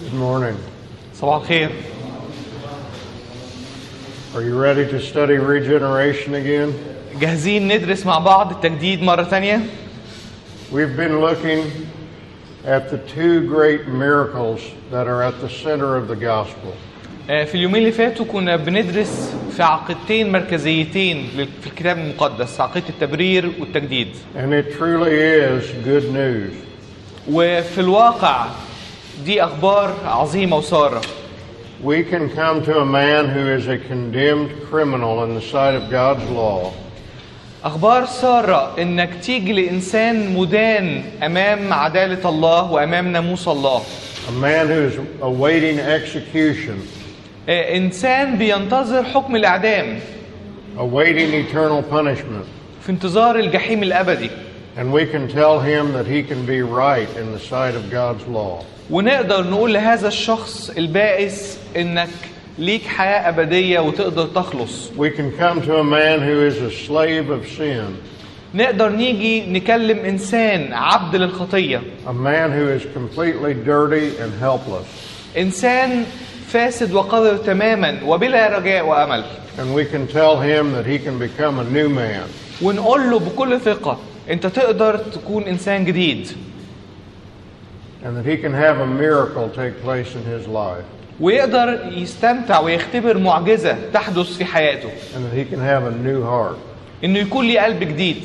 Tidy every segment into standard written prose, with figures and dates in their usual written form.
Good morning. صباح الخير. Are you ready to study regeneration again? جاهزين ندرس مع بعض التجديد مرة تانية؟ We've been looking at the two great miracles that are at the center of the gospel. في اليومين اللي فاتوا كنا بندرس في عقيدتين مركزيتين في الكتاب المقدس، عقيدة التبرير والتجديد. And it truly is good news. وفي الواقع دي أخبار عظيمة وسارة. We can come to a man who is a condemned criminal in the sight of God's law. أخبار سارة إنك تيجي لإنسان مدان أمام عدالة الله وأمام ناموس الله. A man who is awaiting execution. إنسان بينتظر حكم الإعدام. Awaiting eternal punishment. في انتظار الجحيم الأبدي. And we can tell him that he can be right in the sight of God's law. ونقدر نقول لهذا الشخص البائس إنك ليك حياة أبدية وتقدر تخلص. We can come to a man who is a slave of sin. نقدر نيجي نكلم إنسان عبد للخطية. A man who is completely dirty and helpless. إنسان فاسد وقذر تماما وبلا رجاء وأمل. And we can tell him that he can become a new man. ونقول له بكل ثقة أنت تقدر تكون إنسان جديد. And that he can have a miracle take place in his life. ويقدر يستمتع ويختبر معجزة تحدث في حياته. And that he can have a new heart. إنه يكون ليه قلب جديد.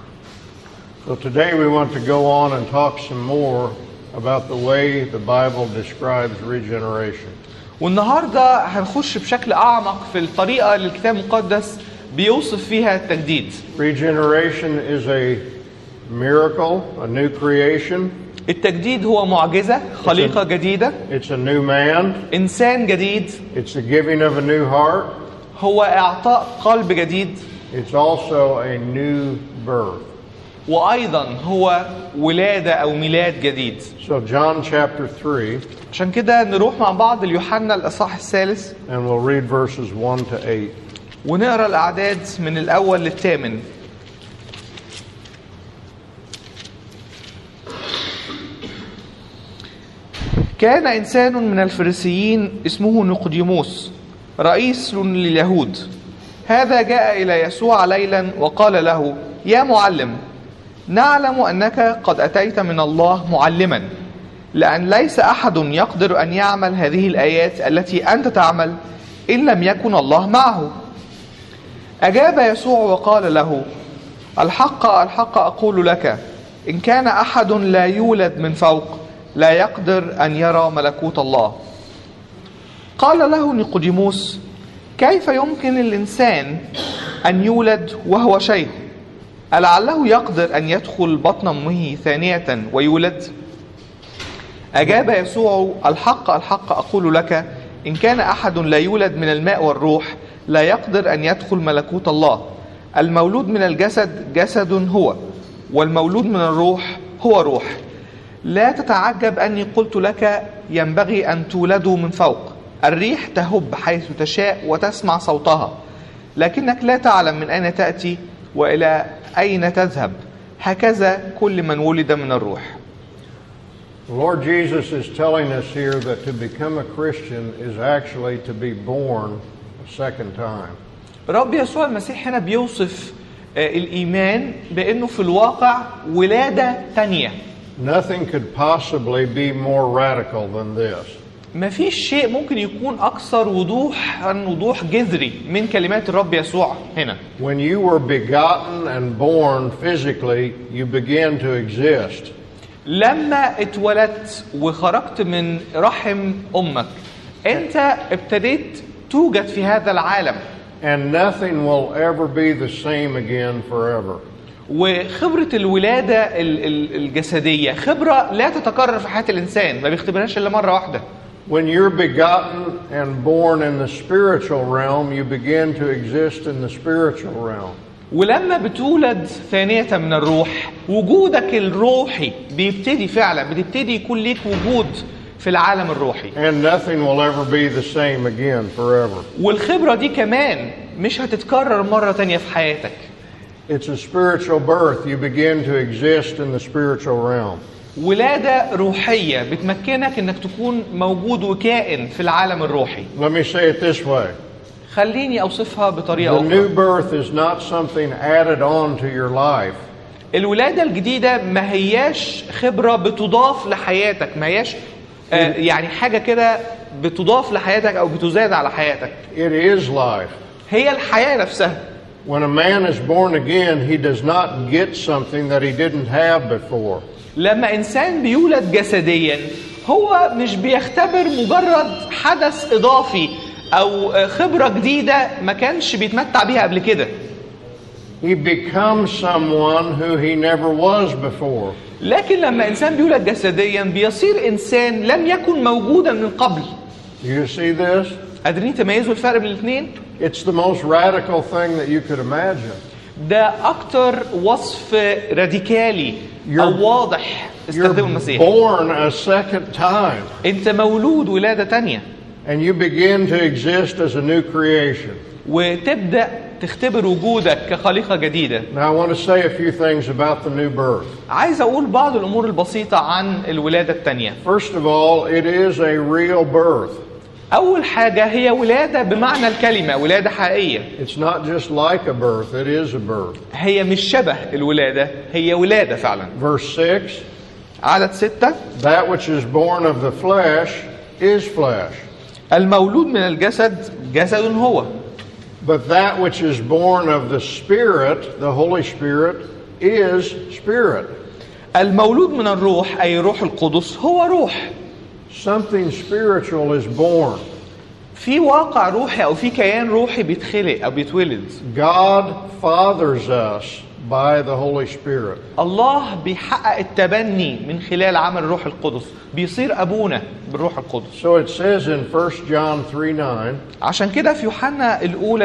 So today we want to go on and talk some more about the way the Bible describes regeneration. والنهاردة هنخش بشكل أعمق في الطريقة اللي الكتاب المقدس بيوصف فيها التجديد. Regeneration is a miracle, a new creation. التجديد هو معجزة، خليقة جديدة. It's a new man. إنسان جديد. It's the giving of a new heart. هو إعطاء قلب جديد. It's also a new birth. وأيضا هو ولادة أو ميلاد جديد. So John chapter 3. عشان كده نروح مع بعض ليوحنا الإصحاح الثالث. And we'll read verses 1 to 8. ونقرأ الأعداد من الأول للثامن. كان إنسان من الفريسيين اسمه نيقوديموس رئيس لليهود. هذا جاء إلى يسوع ليلا وقال له: يا معلم، نعلم أنك قد أتيت من الله معلما، لأن ليس أحد يقدر أن يعمل هذه الآيات التي أنت تعمل إن لم يكن الله معه. أجاب يسوع وقال له: الحق الحق أقول لك، إن كان أحد لا يولد من فوق لا يقدر أن يرى ملكوت الله. قال له نيقوديموس: كيف يمكن الإنسان أن يولد وهو شيخ؟ ألعله يقدر أن يدخل بطن أمه ثانية ويولد؟ أجاب يسوع: الحق الحق أقول لك، إن كان أحد لا يولد من الماء والروح لا يقدر أن يدخل ملكوت الله. المولود من الجسد جسد هو، والمولود من الروح هو روح. لا تتعجب أني قلت لك ينبغي أن تولدوا من فوق. الريح تهب حيث تشاء وتسمع صوتها، لكنك لا تعلم من أين تأتي وإلى أين تذهب. هكذا كل من ولد من الروح. The Lord Jesus is telling us here that to become a Christian is actually to be born a second time. رب يسوع المسيح هنا بيوصف الإيمان بأنه في الواقع ولادة تانية. Nothing could possibly be more radical than this. ما فيش شيء ممكن يكون أكثر وضوح جذري من كلمات الرب يسوع هنا. When you were begotten and born physically, you began to exist. لما اتولدت وخرجت من رحم أمك، أنت ابتديت توجد في هذا العالم. And nothing will ever be the same again forever. وخبرة الولادة الجسدية خبرة لا تتكرر في حياة الإنسان، ما بيختبرهاش إلا مرة واحدة. When you're begotten and born in the spiritual realm, you begin to exist in the spiritual realm. ولما بتولد ثانية من الروح، وجودك الروحي بيبتدي فعلا، بتبتدي يكون ليك وجود في العالم الروحي. And nothing will ever be the same again forever. والخبرة دي كمان مش هتتكرر مرة تانية في حياتك. It's a spiritual birth. You begin to exist in the spiritual realm. ولادة روحية بتمكنك انك تكون موجود وكائن في العالم الروحي. Let me say it this way. خليني اوصفها بطريقة The اخرى. new birth is not something added on to your life. الولادة الجديدة ما هياش خبرة بتضاف لحياتك، ما هياش يعني حاجة كده بتضاف لحياتك او بتزاد على حياتك. It is life. هي الحياة نفسها. When a man is born again, he does not get something that he didn't have before. لما إنسان بيولد جسديا هو مش بيختبر مجرد حدث إضافي أو خبرة جديدة ما كانش بيتمتع بيها قبل كده. He becomes someone who he never was before. لكن لما إنسان بيولد جسديا بيصير إنسان لم يكن موجودا من قبل. You see this? قادرين تميزوا الفرق بين الاثنين؟ It's the most radical thing that you could imagine. ده أكتر وصف راديكالي أو واضح استخدمه المسيح. Born a second time. أنت مولود ولادة تانية. And you begin to exist as a new creation. وتبدأ تختبر وجودك كخليقة جديدة. Now I want to say a few things about the new birth. عايز أقول بعض الأمور البسيطة عن الولادة التانية. First of all, it is a real birth. أول حاجة هي ولادة بمعنى الكلمة، ولادة حقيقية. It's not just like a birth, it is a birth. هي مش شبه الولادة، هي ولادة فعلا. Verse 6, عدد 6 that which is born of the flesh is flesh. المولود من الجسد جسد هو. But that which is born of the Spirit, the Holy Spirit, is spirit. المولود من الروح أي روح القدس هو روح. Something spiritual is born. في واقع روحي أو في كيان روحي بيتخلق أو بيتولد. God fathers us by the Holy Spirit. الله بيحقق التبني من خلال عمل الروح القدس، بيصير أبونا بالروح القدس. So it says in 1 John 3:9, عشان كده في يوحنا الأولى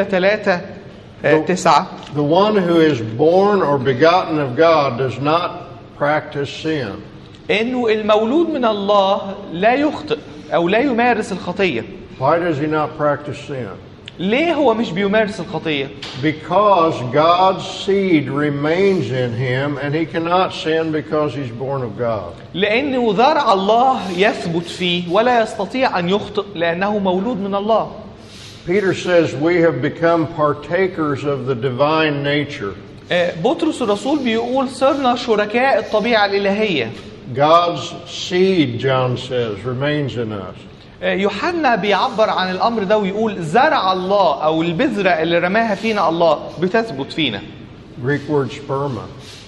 3:9 the one who is born or begotten of God does not practice sin. إنه المولود من الله لا يخطئ أو لا يمارس الخطية. Why does he not practice sin? ليه هو مش بيمارس الخطية؟ Because God's seed remains in him and he cannot sin because he's born of God. لأنه ذرع الله يثبت فيه ولا يستطيع أن يخطئ لأنه مولود من الله. Peter says we have become partakers of the divine nature. بطرس الرسول بيقول صرنا شركاء الطبيعة الإلهية. God's seed, John says, remains in us. يوحنا بيعبر عن الأمر ده ويقول زرع الله أو البذرة اللي رماها فينا الله بتثبت فينا. Greek word sperma.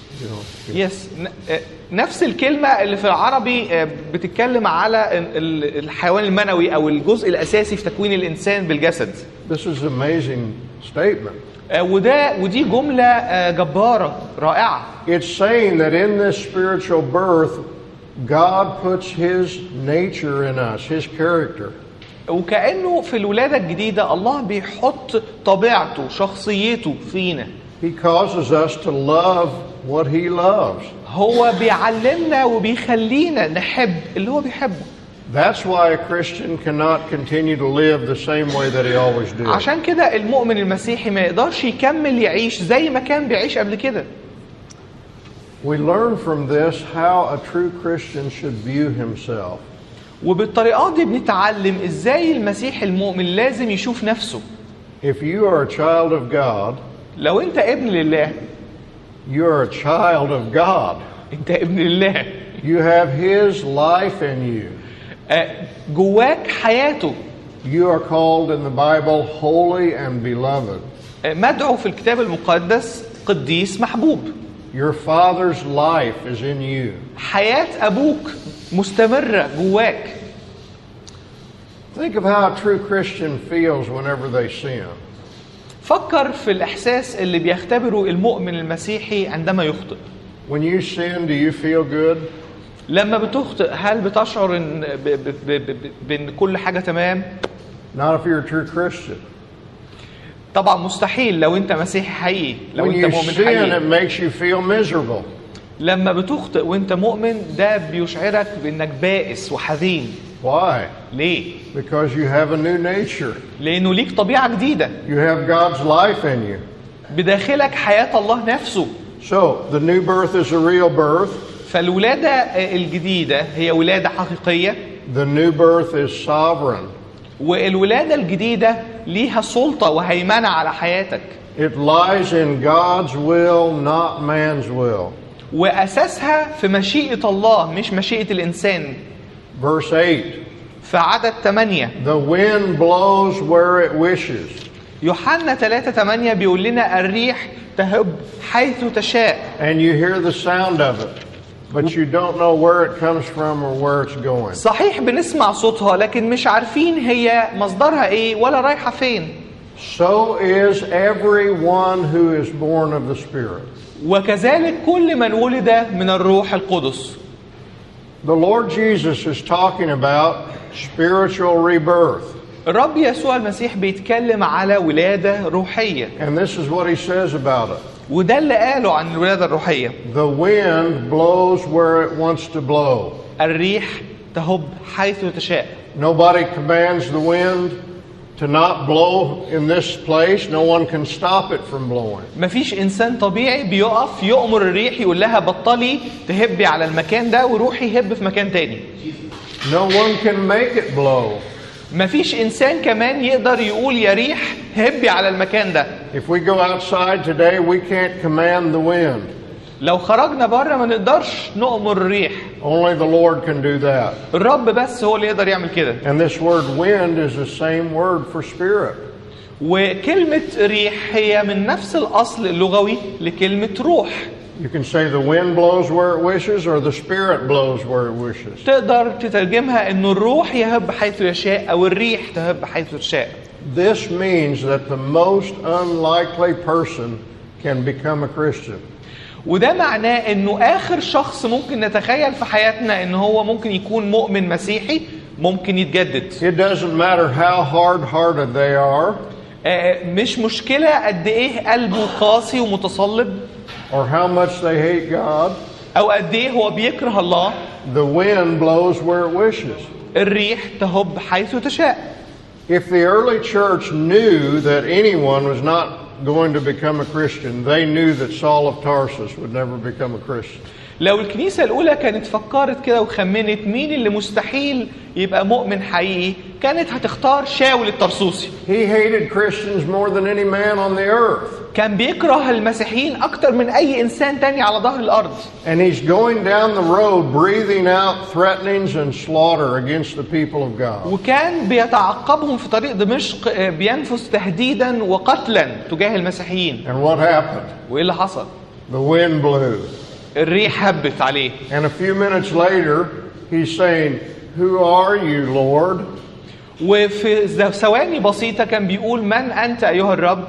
يس نفس الكلمة اللي في العربي بتتكلم على الحيوان المنوي أو الجزء الأساسي في تكوين الإنسان بالجسد. This is an amazing statement. ودي جملة جبارة رائعة. It's saying that in this spiritual birth, God puts His nature in us, His character. وكأنه في الولادة الجديدة الله بيحط طبيعته شخصيته فينا. He causes us to love what He loves. هو بيعلمنا وبيخلينا نحب اللي هو بيحبه. That's why a Christian cannot continue to live the same way that he always did. عشان كده المؤمن المسيحي ما يقدرش يكمل يعيش زي ما كان بيعيش قبل كده. We learn from this how a true Christian should view himself. وبالطريقات دي بنتعلم ازاي المسيح المؤمن لازم يشوف نفسه. If you are a child of God, لو انت ابن لله, you are a child of God. انت ابن لله. You have His life in you. جواك حياته. You are called in the Bible holy and beloved. مدعو في الكتاب المقدس قديس محبوب. Your Father's life is in you. حياة أبوك مستمرة جواك. Think of how a true Christian feels whenever they sin. فكر في الإحساس اللي بيختبره المؤمن المسيحي عندما يخطئ. When you sin, do you feel good? لما بتخطئ هل بتشعر بأن كل حاجة تمام؟ Not if you're a true Christian. طبعا مستحيل لو انت مسيحي حقيقي، لو When انت you مؤمن sin, حقيقي. it makes you feel miserable. لما بتخطئ وانت مؤمن ده بيشعرك بانك بائس وحزين. Why? ليه؟ Because you have a new nature. لانه ليك طبيعة جديدة. You have God's life in you. بداخلك حياة الله نفسه. So, the new birth is a real birth. فالولادة الجديدة هي ولادة حقيقية. The new birth is sovereign. والولادة الجديدة ليها سلطة وهيمنة على حياتك. It lies in God's will, not man's will. وأساسها في مشيئة الله مش مشيئة الإنسان. Verse 8. في عدد 8. The wind blows where it wishes. يوحنا 3:8 بيقول لنا الريح تهب حيث تشاء. And you hear the sound of it, but you don't know where it comes from or where it's going. صحيح بنسمع صوتها لكن مش عارفين هي مصدرها ايه ولا رايحة فين. So is everyone who is born of the Spirit. وكذلك كل من ولد من الروح القدس. The Lord Jesus is talking about spiritual rebirth. الرب يسوع المسيح بيتكلم على ولادة روحية. And this is what he says about it. وده اللي قاله عن الولادة الروحية. The wind blows where it wants to blow. الريح تهب حيث تشاء. Nobody commands the wind to not blow in this place. No one can stop it from blowing. مفيش إنسان طبيعي بيقف يؤمر الريح يقول لها بطلي تهبي على المكان ده وروحي يهب في مكان تاني. No one can make it blow. مفيش إنسان كمان يقدر يقول يا ريح هبي على المكان ده. If we go outside today, we can't command the wind. لو خرجنا بره ما نقدرش نؤمر الريح. Only the Lord can do that. الرب بس هو اللي يقدر يعمل كده. And this word wind is the same word for spirit. وكلمة ريح هي من نفس الأصل اللغوي لكلمة روح. You can say the wind blows where it wishes or the spirit blows where it wishes. تقدر تترجمها إنه الروح يهب حيث يشاء أو الريح تهب حيث تشاء. This means that the most unlikely person can become a Christian. وده معناه إنه آخر شخص ممكن نتخيل في حياتنا إنه هو ممكن يكون مؤمن مسيحي ممكن يتجدد. It doesn't matter how hard-hearted they are. مش مشكلة قد إيه قلبه قاسي ومتصلب. Or how much they hate God. أو قد إيه هو بيكره الله. The wind blows where it wishes. الريح تهب حيث تشاء. If the early church knew that anyone was not going to become a Christian, they knew that Saul of Tarsus would never become a Christian. لو الكنيسة الأولى كانت فكرت كده وخمنت مين اللي مستحيل يبقى مؤمن حقيقي كانت هتختار شاول الطرسوسي. He hated Christians more than any man on the earth. كان بيكره المسيحيين أكتر من أي إنسان تاني على ظهر الأرض. And he's going down the road breathing out threatenings and slaughter against the people of God. وكان بيتعقبهم في طريق دمشق بينفذ تهديدا وقتلا تجاه المسيحيين. And what happened? وإيه اللي حصل؟ The wind blew. الريح هبت عليه. And a few minutes later, he's saying, "Who are you, Lord?" وفي ثواني بسيطة كان بيقول من أنت أيها الرب؟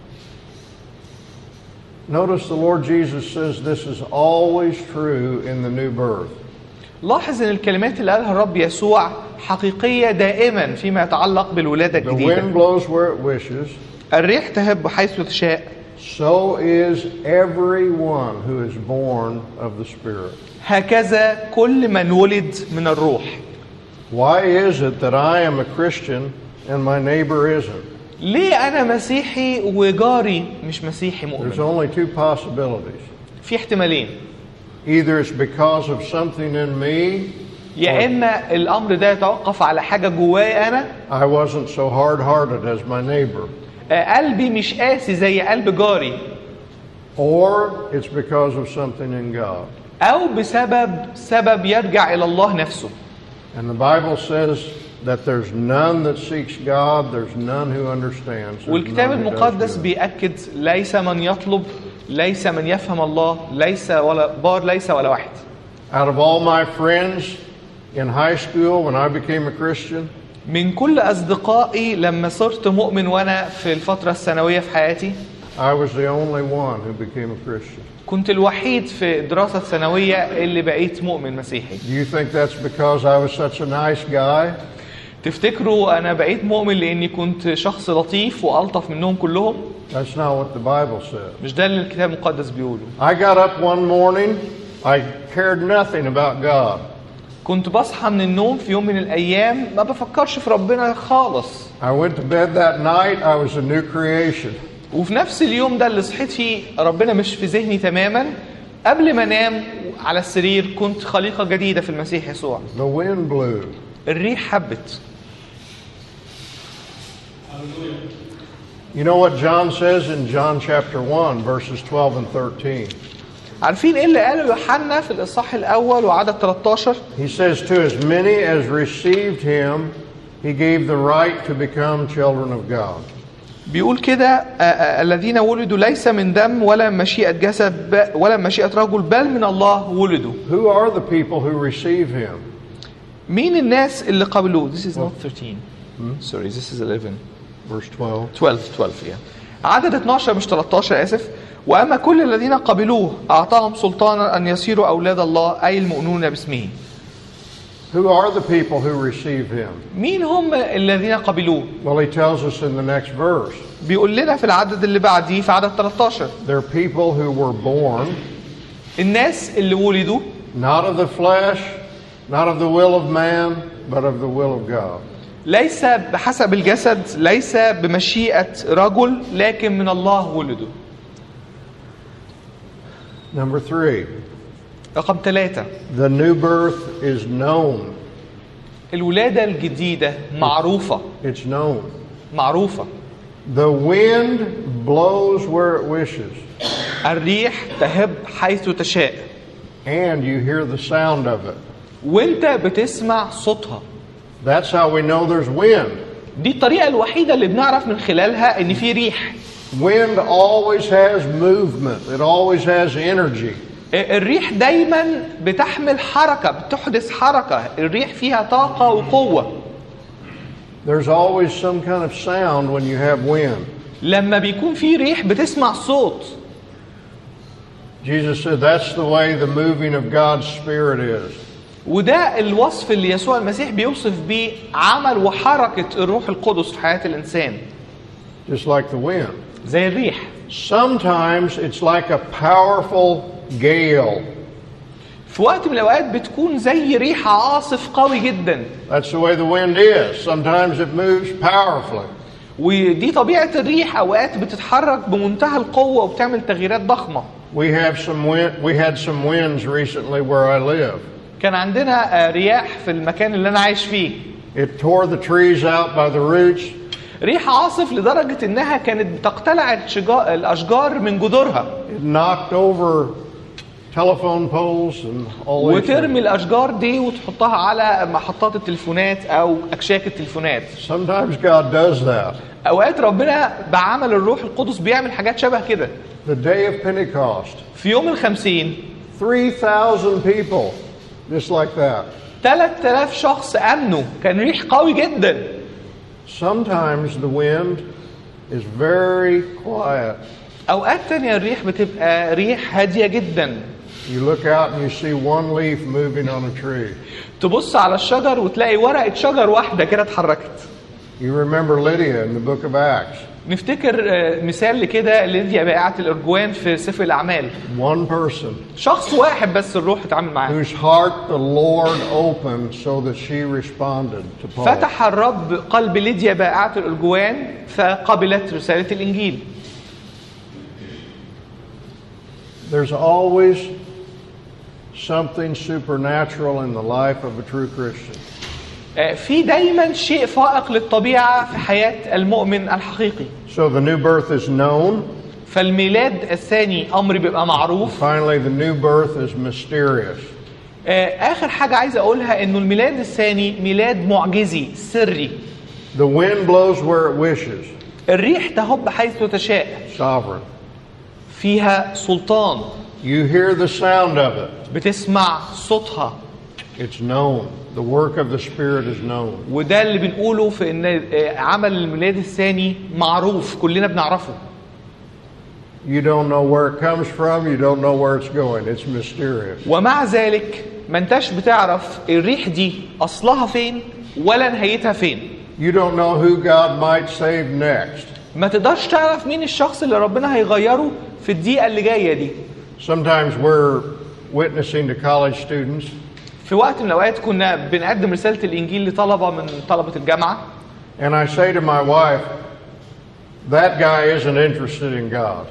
Notice the Lord Jesus says this is always true in the new birth. لاحظ ان الكلمات اللي قالها الرب يسوع حقيقية دائما فيما يتعلق بالولادة The الجديدة. wind blows where it wishes. الريح تهب حيث تشاء. So is everyone who is born of the Spirit. هكذا كل من ولد من الروح. Why is it that I am a Christian and my neighbor isn't? ليه أنا مسيحي وجاري مش مسيحي There's مؤمن؟ only two possibilities. في احتمالين. Either it's because of something in me. يا إما الأمر ده يتوقف على حاجة جواي أنا. I wasn't so hard-hearted as my neighbor. قلبي مش قاسي زي قلب جاري. Or it's because of something in God. أو سبب يرجع إلى الله نفسه. And the Bible says that there's none that seeks God, there's none who understands. There's والكتاب none who does المقدس good. بيأكد ليس من يطلب ليس من يفهم الله ليس ولا بار ليس ولا واحد. Out of all my friends in high school when I became a Christian, من كل أصدقائي لما صرت مؤمن وأنا في الفترة الثانوية في حياتي I was the only one who became a Christian. كنت الوحيد في الدراسة الثانوية اللي بقيت مؤمن مسيحي. Do you think that's because I was such a nice guy? تفتكروا أنا بقيت مؤمن لأني كنت شخص لطيف وألطف منهم كلهم؟ That's not what the Bible says. مش ده اللي الكتاب المقدس بيقوله. I got up one morning, I cared nothing about God. كنت بصحى من النوم في يوم من الأيام ما بفكرش في ربنا خالص. I went to bed that night, I was a new creation. وفي نفس اليوم ده اللي صحيت فيه ربنا مش في ذهني تماما. قبل ما انام على السرير كنت خليقة جديدة في المسيح يسوع. The wind blew. الريح حبت. You know what John says in John chapter 1, verses 12 and 13? عارفين ايه اللي قاله يوحنا في الإصحاح الأول وعدد 13؟ He says, to as many as received him, he gave the right to become children of God. بيقول كده الذين ولدوا ليس من دم ولا مشيئة جسد ولا مشيئة رجل بل من الله ولدوا. Who are the people who receive him? مين الناس اللي قبلوه؟ This is not 13. Sorry, this is 11. Verse 12. 12 yeah. عدد 12 مش 13 آسف. وأما كل الذين قبلوه أعطاهم سلطانا أن يصيروا أولاد الله أي المؤمنون باسمه. Who are the people who receive him? مين هم الذين قبلوه؟ Well, he tells us in the next verse. بيقول لنا في العدد اللي بعديه في عدد 13. They're people who were born الناس اللي ولدوا not of the flesh, not of the will of man, but of the will of God. ليس بحسب الجسد، ليس بمشيئة رجل، لكن من الله ولدوا. Number 3. رقم 3. The new birth is known. الولادة الجديدة معروفة. It's known. معروفة. The wind blows where it wishes. الريح تهب حيث تشاء. And you hear the sound of it. وانت بتسمع صوتها. That's how we know there's wind. دي الطريقة الوحيدة اللي بنعرف من خلالها ان في ريح. Wind always has movement. It always has energy. الريح دايما بتحمل حركة، بتحدث حركة. الريح فيها طاقة وقوة. There's always some kind of sound when you have wind. لما بيكون في ريح بتسمع صوت. Jesus said that's the way the moving of God's Spirit is. وده الوصف اللي يسوع المسيح بيوصف بيه عمل وحركة الروح القدس في حياة الإنسان. Just like the wind. زي الريح. Sometimes it's like a powerful gale. في وقت من الأوقات بتكون زي ريح عاصف قوي جدا. That's the way the wind is. Sometimes it moves powerfully. ودي طبيعة الريح، أوقات بتتحرك بمنتهى القوة وبتعمل تغييرات ضخمة. We had some winds recently where I live. كان عندنا رياح في المكان اللي أنا عايش فيه. It tore the trees out by the roots. ريح عاصف لدرجة إنها كانت بتقتلع الأشجار من جذورها. It knocked over telephone poles and all that. وترمي الأشجار دي وتحطها على محطات التليفونات أو أكشاك التليفونات. Sometimes God does that. أوقات ربنا بعمل الروح القدس بيعمل حاجات شبه كده. The day of Pentecost. في يوم الخمسين 3,000 people just like that. 3000 شخص آمنوا. كان ريح قوي جدا. Sometimes the wind is very quiet. أوقات تانية الريح بتبقى ريح هادية جدا. You look out and you see one leaf moving on a tree. تبص على الشجر وتلاقي ورقة شجر واحدة كده اتحركت. You remember Lydia in the book of Acts. نفتكر مثال لكده ليديا بائعة الأرجوان في سفر الأعمال. One person. شخص واحد بس الروح اتعامل معاه. Whose heart the Lord opened so that she responded to Paul. فتح الرب قلب ليديا بائعة الأرجوان فقبلت رسالة الإنجيل. There's always something supernatural in the life of a true Christian. في دايما شيء فائق للطبيعة في حياة المؤمن الحقيقي. So the new birth is known. فالميلاد الثاني أمر بيبقى معروف. Finally, the new birth is mysterious. آخر حاجة عايز أقولها إنه الميلاد الثاني ميلاد معجزي سري. The wind blows where it wishes. الريح تهب حيث تشاء. Sovereign. فيها سلطان. You hear the sound of it. بتسمع صوتها. It's known. The work of the Spirit is known. وده اللي بنقوله في إن عمل الميلاد الثاني معروف كلنا بنعرفه. You don't know where it comes from. You don't know where it's going. It's mysterious. ومع ذلك ما انتش بتعرف الريح دي أصلها فين ولا نهايتها فين. You don't know who God might save next. ما تقدرش تعرف مين الشخص اللي ربنا هيغيره في الدقيقة اللي جاية دي. Sometimes we're witnessing to college students. في وقت من الأوقات كنا بنقدم رسالة الإنجيل لطلبة من طلبة الجامعة. And I say to my wife, that guy isn't interested in God.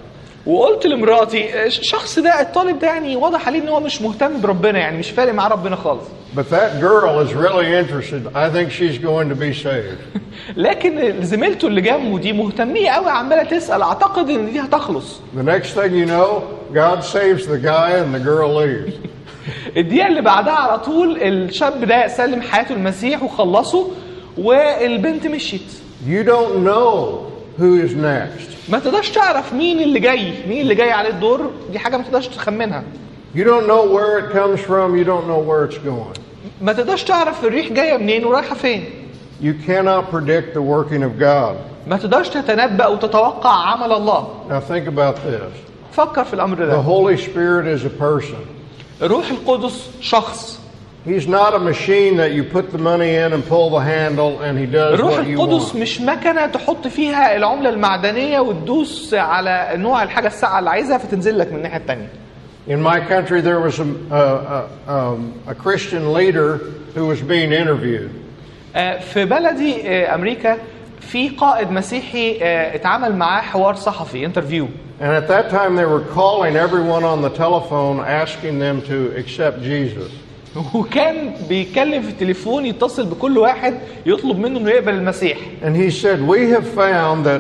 وقلت لمراتي الشخص ده الطالب ده يعني واضح عليه ان هو مش مهتم بربنا، يعني مش فارق معاه ربنا خالص. But that girl is really interested. I think she's going to be saved. لكن زميلته اللي جنبه دي مهتميه قوي، عماله تسال، اعتقد ان دي هتخلص. The next thing you know, God saves the guy and the girl leaves. الدقيقه اللي بعدها على طول الشاب ده سلم حياته المسيح وخلصه، والبنت مشيت. You don't know who is next. ما تقدرش تعرف مين اللي جاي عليه الدور، دي حاجه ما تقدرش تخمنها. You don't know where it comes from. You don't know where it's going. ما تقدرش تعرف الريح جايه منين ورايحه فين. You cannot predict the working of God. ما تقدرش تتنبأ وتتوقع عمل الله. Now think about this. فكر في الامر The ده. Holy Spirit is a person. الروح القدس شخص. He's not a machine that you put the money in and pull the handle and he does الروح what you القدس want. مش مكنه تحط فيها العمله المعدنيه وتدوس على نوع الحاجه الساعه اللي عايزها فتنزل لك من الناحيه الثانيه. In my country, there was a Christian leader who was being interviewed. في بلدي امريكا في قائد مسيحي اتعامل معاه حوار صحفي انترفيو. And at that time, they were calling everyone on the telephone asking them to accept Jesus. وكان بيتكلم في التليفون يتصل بكل واحد يطلب منه انه يقبل المسيح. And he said, we have found that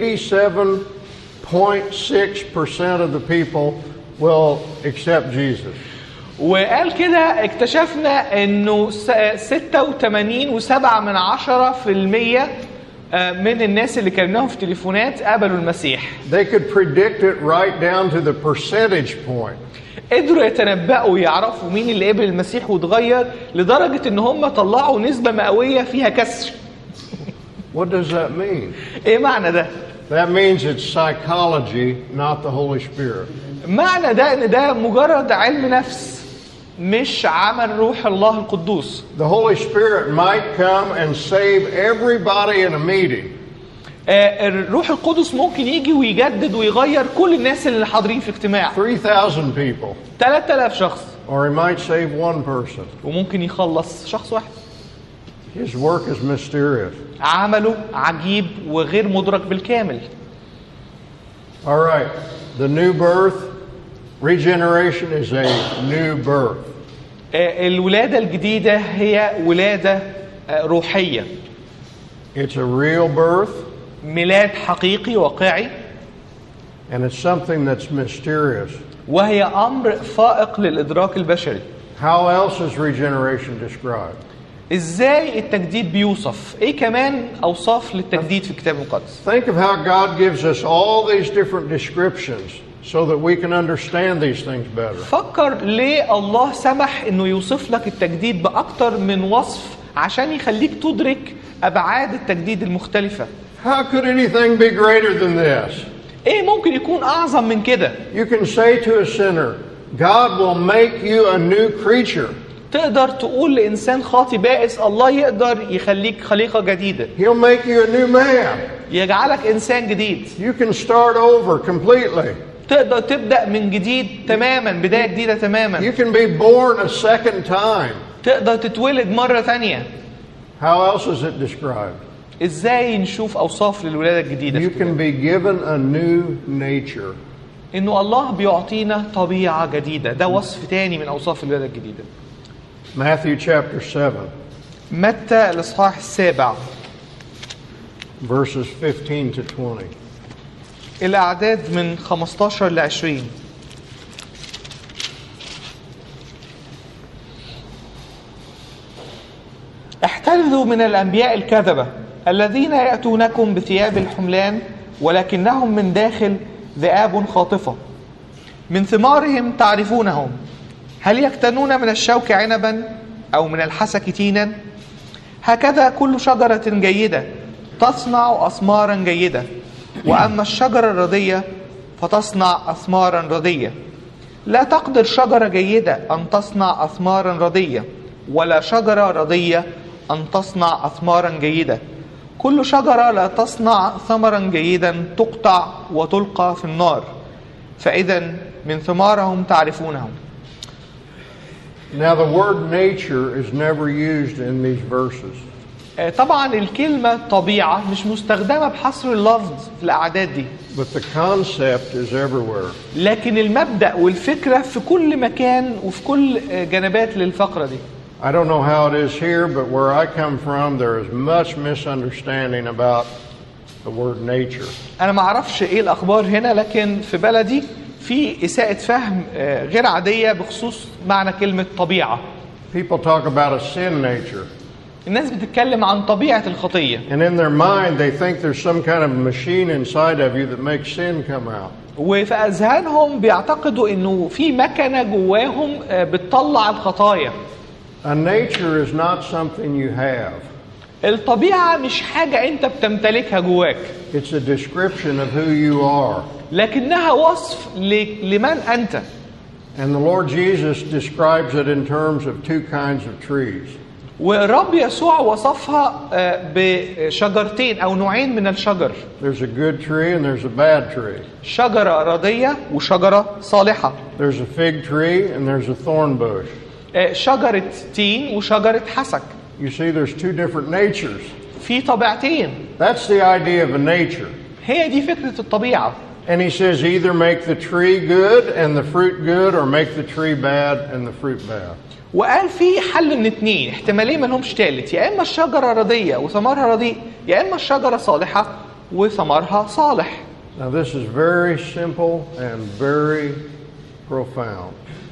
87.6% of the people will accept Jesus. وقال كده اكتشفنا انه 86.7% من الناس اللي كلمناهم في تليفونات قبلوا المسيح. They could predict it right down to the percentage point. قدروا يتنبأوا يعرفوا مين اللي قبل المسيح واتغير لدرجة ان هم طلعوا نسبة مئوية فيها كسر. What does that mean? ايه معنى ده؟ That means it's psychology, not the Holy Spirit. معنى ده ان ده مجرد علم نفس مش عمل روح الله القدوس. The Holy Spirit might come and save everybody in a meeting. الروح القدس ممكن يجي ويجدد ويغير كل الناس اللي حاضرين في اجتماع. 3,000 people. 3000 شخص. Or he might save one person. وممكن يخلص شخص واحد. His work is mysterious. عمله عجيب وغير مدرك بالكامل. All right. The new birth, regeneration is a new birth. الولادة الجديدة هي ولادة روحية. It's a real birth. ميلاد حقيقي واقعي. And it's something that's mysterious. وهي أمر فائق للإدراك البشري. How else is regeneration described? إزاي التجديد بيوصف؟ إيه كمان أوصاف للتجديد في الكتاب المقدس؟ Think of how God gives us all these different descriptions so that we can understand these things better. فكر ليه الله سمح إنه يوصف لك التجديد بأكتر من وصف عشان يخليك تدرك أبعاد التجديد المختلفة. How could anything be greater than this? إيه ممكن يكون أعظم من كده؟ You can say to a sinner, God will make you a new creature. تقدر تقول لإنسان خاطئ بائس الله يقدر يخليك خليقة جديدة. He'll make you a new man. يجعلك إنسان جديد. You can start over completely. تقدر تبدأ من جديد تماما، بداية جديدة تماما. You can be born a second time. تقدر تتولد مرة تانية. How else is it described? إزاي نشوف أوصاف للولادة الجديدة؟ You can be given a new nature. إنه الله بيعطينا طبيعة جديدة، ده وصف تاني من أوصاف الولادة الجديدة. Matthew chapter 7. متى الإصحاح 7 verses 15 to 20. الأعداد من 15 ل 20. احترزوا من الأنبياء الكذبة الذين يأتونكم بثياب الحملان ولكنهم من داخل ذئاب خاطفة. من ثمارهم تعرفونهم، هل يكتنون من الشوك عنبا أو من الحسك تينا؟ هكذا كل شجرة جيدة تصنع أثمارا جيدة، وأما الشجرة الردية فتصنع أثمارا ردية. لا تقدر شجرة جيدة أن تصنع أثمارا ردية، ولا شجرة ردية أن تصنع أثمارا جيدة. كل شجرة لا تصنع ثمرا جيدا تقطع وتلقى في النار. فإذا من ثمارهم تعرفونهم. Now the word nature is never used in these verses. طبعا الكلمة طبيعة مش مستخدمة بحصر اللفظ في الأعداد دي. But the concept is everywhere. لكن المبدأ والفكرة في كل مكان وفي كل جنبات للفقرة دي. I don't know how it is here, but where I come from, there is much misunderstanding about the word nature. أنا ما أعرفش إيه الأخبار هنا، لكن في بلدي في إساءة فهم غير عادية بخصوص معنى كلمة طبيعة. People talk about a sin nature. الناس بتتكلم عن طبيعة الخطية. And in their mind, they think there's some kind of machine inside of you that makes sin come out. وفي أذهانهم بيعتقدوا إنه في مكنة جواهم بتطلع الخطايا. A nature is not something you have. الطبيعة مش حاجة أنت بتمتلكها جواك. It's a description of who you are. لكنها وصف لمن أنت. And the Lord Jesus describes it in terms of two kinds of trees. والرب يسوع وصفها بشجرتين أو نوعين من الشجر. There's a good tree and there's a bad tree. شجرة ردية وشجرة صالحة. There's a fig tree and there's a thorn bush. شجرة تين وشجرة حسك. You see, there's two different natures. في طبيعتين. That's the idea of a nature. هي دي فكرة الطبيعة. And he says either make the tree good and the fruit good, or make the tree bad and the fruit bad. وقال في حل من اتنين، احتمالين ما لهمش تالت، يا اما الشجرة ردية وثمرها رديء، يا اما الشجرة صالحة وثمرها صالح. Now this is very simple and very profound.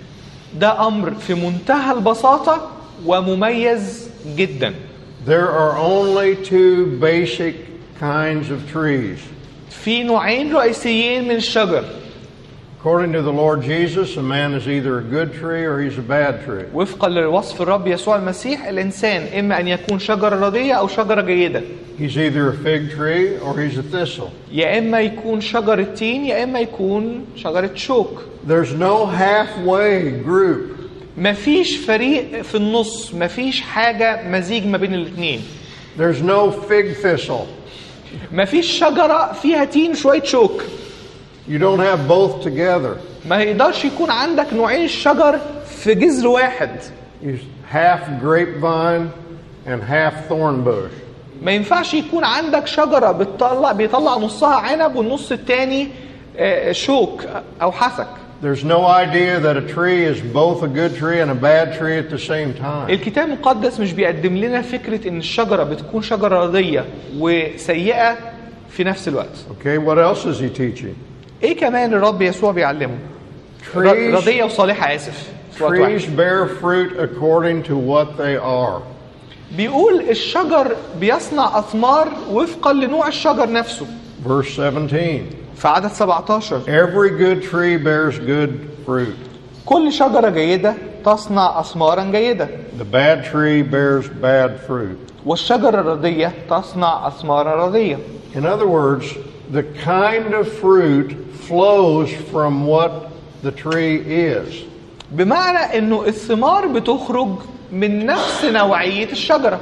ده امر في منتهى البساطة ومميز جدا. There are only two basic kinds of trees. في نوعين رئيسيين من الشجر. According to the Lord Jesus, a man is either a good tree or he's a bad tree. وفقا لوصف الرب يسوع المسيح، الإنسان إما أن يكون شجرة ردية أو شجرة جيدة. He's either a fig tree or he's a thistle. يا إما يكون شجرة تين يا إما يكون شجرة شوك. There's no halfway group. مفيش فريق في النص، مفيش حاجة مزيج ما بين الاثنين. There's no fig thistle. مفيش شجرة فيها تين شوية شوك. You don't have both together. ما يقدرش يكون عندك نوعين الشجر في جذر واحد. Half grapevine and half thorn bush. ما ينفعش يكون عندك شجرة بيطلع نصها عنب والنص التاني شوك أو حسك. There's no idea that a tree is both a good tree and a bad tree at the same time. الكتاب المقدس مش بيقدم لنا فكرة إن الشجرة بتكون شجرة ردية وسيئة في نفس الوقت. Okay, what else is he teaching? إيه كمان الرب يسوع بيعلمه؟ ردية وصالحة آسف. Trees bear fruit according to what they are. بيقول الشجر بيصنع أثمار وفقا لنوع الشجر نفسه. Verse 17. في عدد 17. Every good tree bears good fruit. كل شجرة جيدة تصنع أثمارا جيدة. The bad tree bears bad fruit. والشجرة الردية تصنع أثمارا ردية. In other words, the kind of fruit flows from what the tree is. بمعنى إنه الثمار بتخرج من نفس نوعية الشجرة.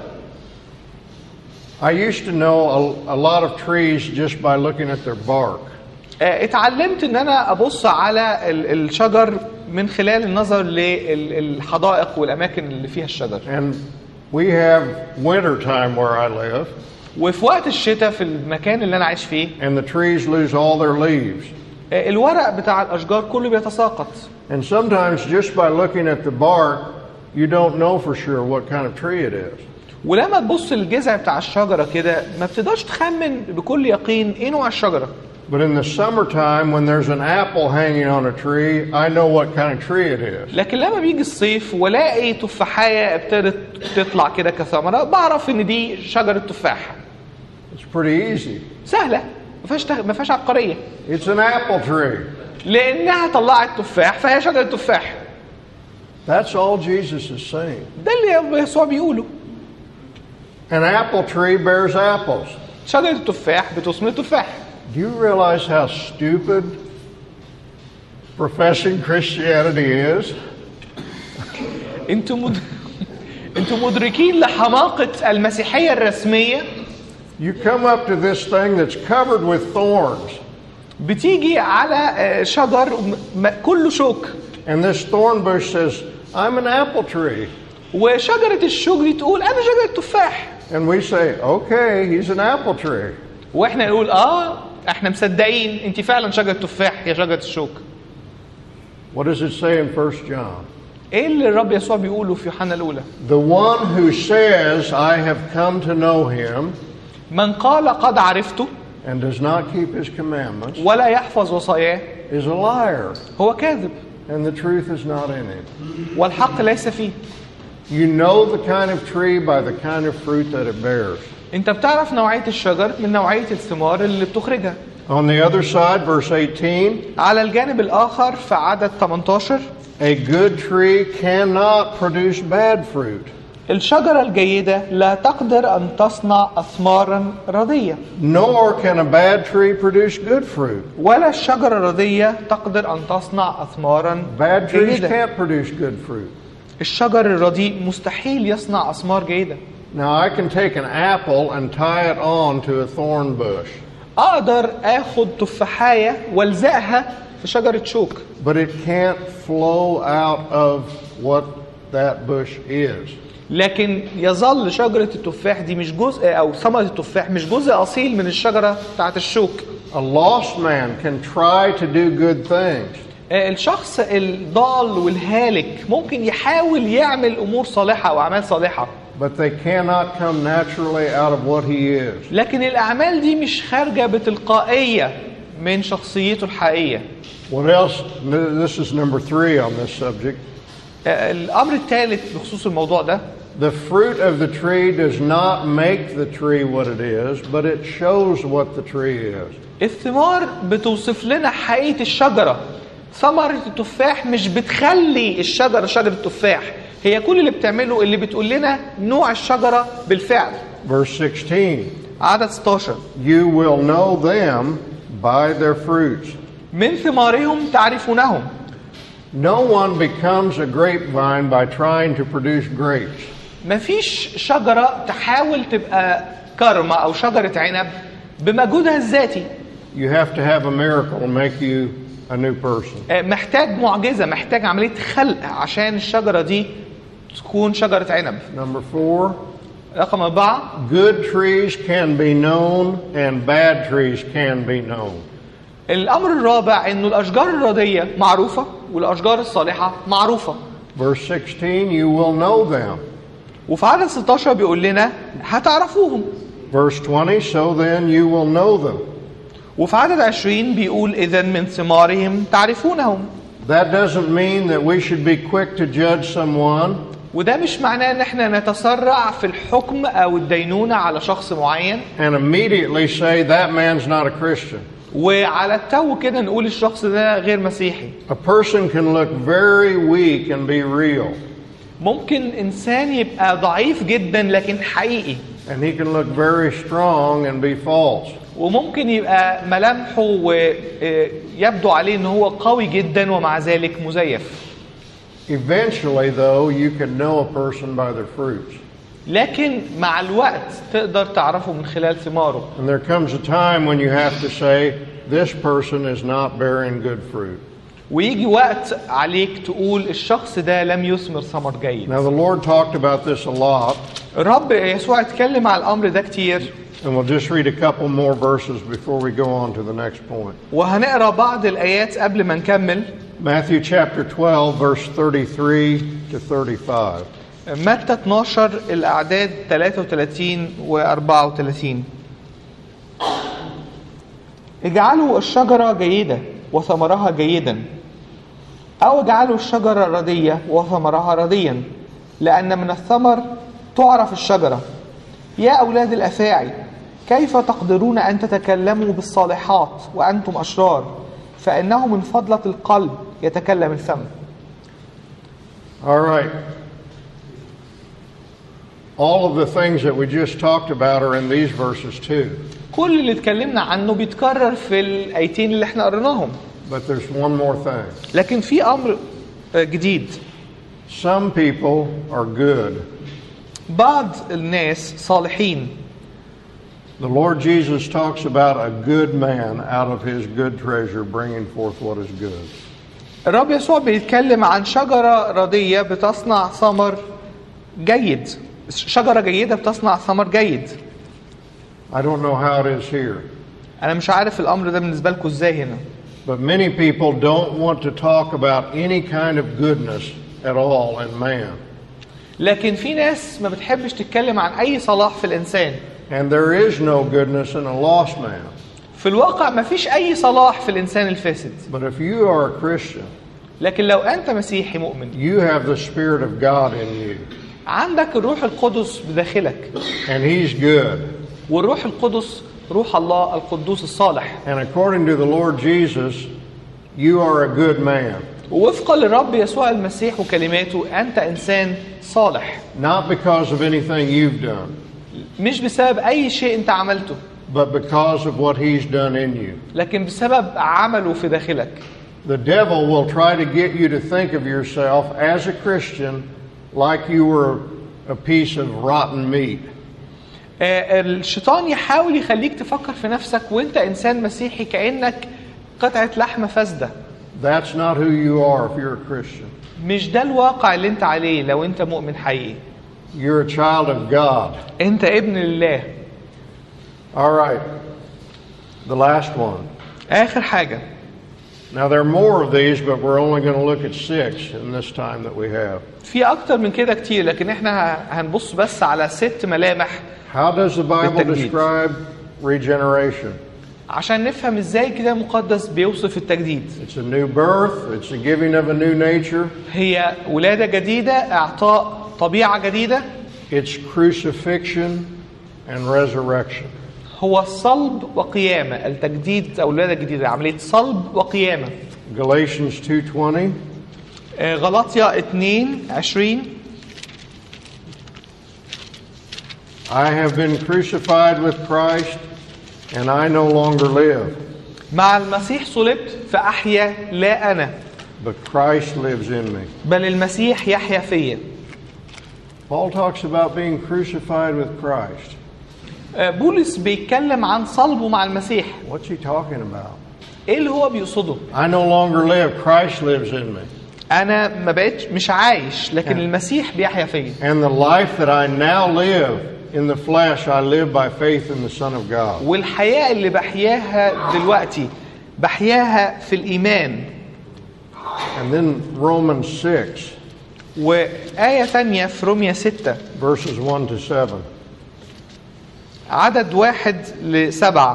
I used to know a lot of trees just by looking at their bark. اتعلمت ان انا ابص على الشجر من خلال النظر للحدائق والاماكن اللي فيها الشجر. And we have winter time where I live. وفي وقت الشتاء في المكان اللي انا عايش فيه. And the trees lose all their leaves. الورق بتاع الاشجار كله بيتساقط. And sometimes just by looking at the bark, you don't know for sure what kind of tree it is. ولما تبص للجذع بتاع الشجرة كده ما بتقدرش تخمن بكل يقين ايه نوع الشجرة. But in the summertime, when there's an apple hanging on a tree, I know what kind of tree it is. لكن لما بيجي الصيف ولاقي تفاحية ابتدت تطلع كده كثمرة بعرف ان دي شجرة تفاح. It's pretty easy. سهلة ما فيهاش عبقرية. It's an apple tree. لأنها طلعت تفاح فهي شجرة تفاح. That's all Jesus is saying. ده اللي يسوع بيقوله. An apple tree bears apples. شجرة التفاح بتثمر تفاح. Do you realize how stupid professing Christianity is? انتم مدركين لحماقة المسيحية الرسمية؟ You come up to this thing that's covered with thorns. بتيجي على شجر كله شوك. And this thorn bush says, I'm an apple tree. وشجرة الشوك دي تقول أنا شجرة تفاح. And we say, okay, he's an apple tree. واحنا نقول احنا مصدقين انت فعلا شجرة تفاح يا شجرة الشوك. What does it say in 1 John? ايه اللي الرب يسوع بيقوله في يوحنا الاولى؟ The one who says, I have come to know him, من قال قد عرفته and does not keep his commandments, ولا يحفظ وصاياه is a liar, هو كاذب and the truth is not in him. والحق ليس فيه. You know the kind of tree by the kind of fruit that it bears. انت بتعرف نوعية الشجر من نوعية الثمار اللي بتخرجها. On the other side, verse 18, على الجانب الآخر في عدد 18 a good tree cannot produce bad fruit. الشجرة الجيدة لا تقدر أن تصنع أثمارا رضية. Nor can a bad tree produce good fruit. ولا الشجرة الرضية تقدر أن تصنع أثمارا Bad trees جيدة. can't produce good fruit. الشجر الرديء مستحيل يصنع أثمار جيدة. Now I can take an apple and tie it on to a thorn bush, أقدر أخد تفاحية والزقها في شجرة شوك. but it can't flow out of what that bush is. لكن يظل شجرة التفاح دي مش جزء أو ثمرة التفاح مش جزء أصيل من الشجرة بتاعت الشوك. A lost man can try to do good things, الشخص الضال والهالك ممكن يحاول يعمل أمور صالحة أو أعمال صالحة. but they cannot come naturally out of what he is. لكن الأعمال دي مش خارجة بتلقائية من شخصيته الحقيقية. What else? This is number 3 on this subject. الأمر الثالث بخصوص الموضوع ده The fruit of the tree does not make the tree what it is, but it shows what the tree is. الثمار بتوصف لنا حقيقة الشجرة. ثمرة التفاح مش بتخلي الشجرة شجرة تفاح، هي كل اللي بتعمله اللي بتقول لنا نوع الشجرة بالفعل. Verse 16, عدد 16 you will know them by their fruits. من ثمارهم تعرفونهم. No one becomes a grapevine by trying to produce grapes. مفيش شجرة تحاول تبقى كرمة أو شجرة عنب بمجهودها الذاتي. You have to have a miracle to make you a new person. محتاج معجزة، محتاج عملية خلق عشان الشجرة دي تكون شجرة عنب. Number 4, رقم 4 good trees can be known and bad trees can be known. الأمر الرابع إنه الأشجار الردية معروفة والأشجار الصالحة معروفة. Verse 16, you will know them. وفي عدد 16 بيقول لنا هتعرفوهم. Verse 20, so then you will know them. وفي عدد 20 بيقول إذن من ثمارهم تعرفونهم. That doesn't mean that we should be quick to judge someone. وده مش معناه ان احنا نتسرع في الحكم او الدينونة على شخص معين And immediately say that man's not a Christian. وعلى التو كده نقول الشخص ده غير مسيحي. A person can look very weak and be real. ممكن انسان يبقى ضعيف جدا لكن حقيقي. And he can look very strong and be false. وممكن يبقى ملامحه ويبدو عليه ان هو قوي جدا ومع ذلك مزيف. Eventually, though, you can know a person by their fruits. لكن مع الوقت تقدر تعرفه من خلال ثماره. And there comes a time when you have to say, this person is not bearing good fruit. ويجي وقت عليك تقول الشخص ده لم يثمر ثمر جيد. Now, the Lord talked about this a lot. الرب يسوع اتكلم على الأمر ده كتير. And we'll just read a couple more verses before we go on to the next point. وهنقرأ بعض الآيات قبل ما نكمل. Matthew chapter 12, verse 33 to 35. متى 12 الأعداد 33 و 34. اجعلوا الشجرة جيدة وثمرها جيدا، أو اجعلوا الشجرة ردية وثمرها رديا، لأن من الثمر تعرف الشجرة. يا أولاد الأفاعي، كيف تقدرون أن تتكلموا بالصالحات وأنتم أشرار؟ فإنه من فضلة القلب يتكلم الفم. All right. All of the things that we just talked about are in these verses too. كل اللي اتكلمنا عنه بيتكرر في الآيتين اللي احنا قريناهم. But there's one more thing. لكن في أمر جديد. Some people are good. بعض الناس صالحين. The Lord Jesus talks about a good man out of his good treasure bringing forth what is good. الرب يسوع بيتكلم عن شجرة ردية بتصنع ثمر جيد. شجرة جيدة بتصنع ثمر جيد. I don't know how it is here. أنا مش عارف الأمر ده بالنسبة لكم إزاي هنا. But many people don't want to talk about any kind of goodness at all in man. لكن في ناس ما بتحبش تتكلم عن أي صلاح في الإنسان. And there is no goodness in a lost man. في الواقع ما فيش أي صلاح في الإنسان الفاسد. But if you are a Christian, لكن لو أنت مسيحي مؤمن، you have the Spirit of God in you. عندك الروح القدس بداخلك. And He's good. والروح القدس روح الله القدوس الصالح. And according to the Lord Jesus, you are a good man. ووفقا للرب يسوع المسيح وكلماته أنت إنسان صالح. Not because of anything you've done, مش بسبب أي شيء أنت عملته، but because of what He's done in you. لكن بسبب عمله في داخلك. The devil will try to get you to think of yourself as a Christian like you were a piece of rotten meat. الشيطان يحاول يخليك تفكر في نفسك وانت انسان مسيحي كأنك قطعة لحمة فاسدة. That's not who you are if you're a Christian. مش ده الواقع اللي انت عليه لو انت مؤمن حقيقي. You're a child of God. انت ابن لله. All right. The last one. آخر حاجة. Now there are more of these, but we're only going to look at 6 in this time that we have. في أكتر من كده كتير، لكن احنا هنبص بس على 6 ملامح. How does the Bible describe regeneration? عشان نفهم ازاي كده مقدس بيوصف التجديد. It's a new birth, it's a giving of a new nature. هي ولادة جديدة، إعطاء طبيعة جديدة. It's crucifixion and resurrection. هو الصلب وقيامة. التجديد أو الولادة الجديدة عملية صلب وقيامة. Galatians 2:20. غلاطيا 2:20. I have been crucified with Christ and I no longer live. مع المسيح صلبت فأحيا لا أنا. But Christ lives in me. بل المسيح يحيا فيا. Paul talks about being crucified with Christ. بولس بيتكلم عن صلبه مع المسيح. What's he talking about? ايه اللي هو بيقصده؟ I no longer live, Christ lives in me. أنا ما بقتش مش عايش، لكن المسيح بيحيا فيا. And the life that I now live in the flesh, I live by faith in the Son of God. والحياة اللي بحياها دلوقتي بحياها في الإيمان. And then Romans 6. وآية ثانية في رومية 6 verses 1 to 7. عدد 1-7.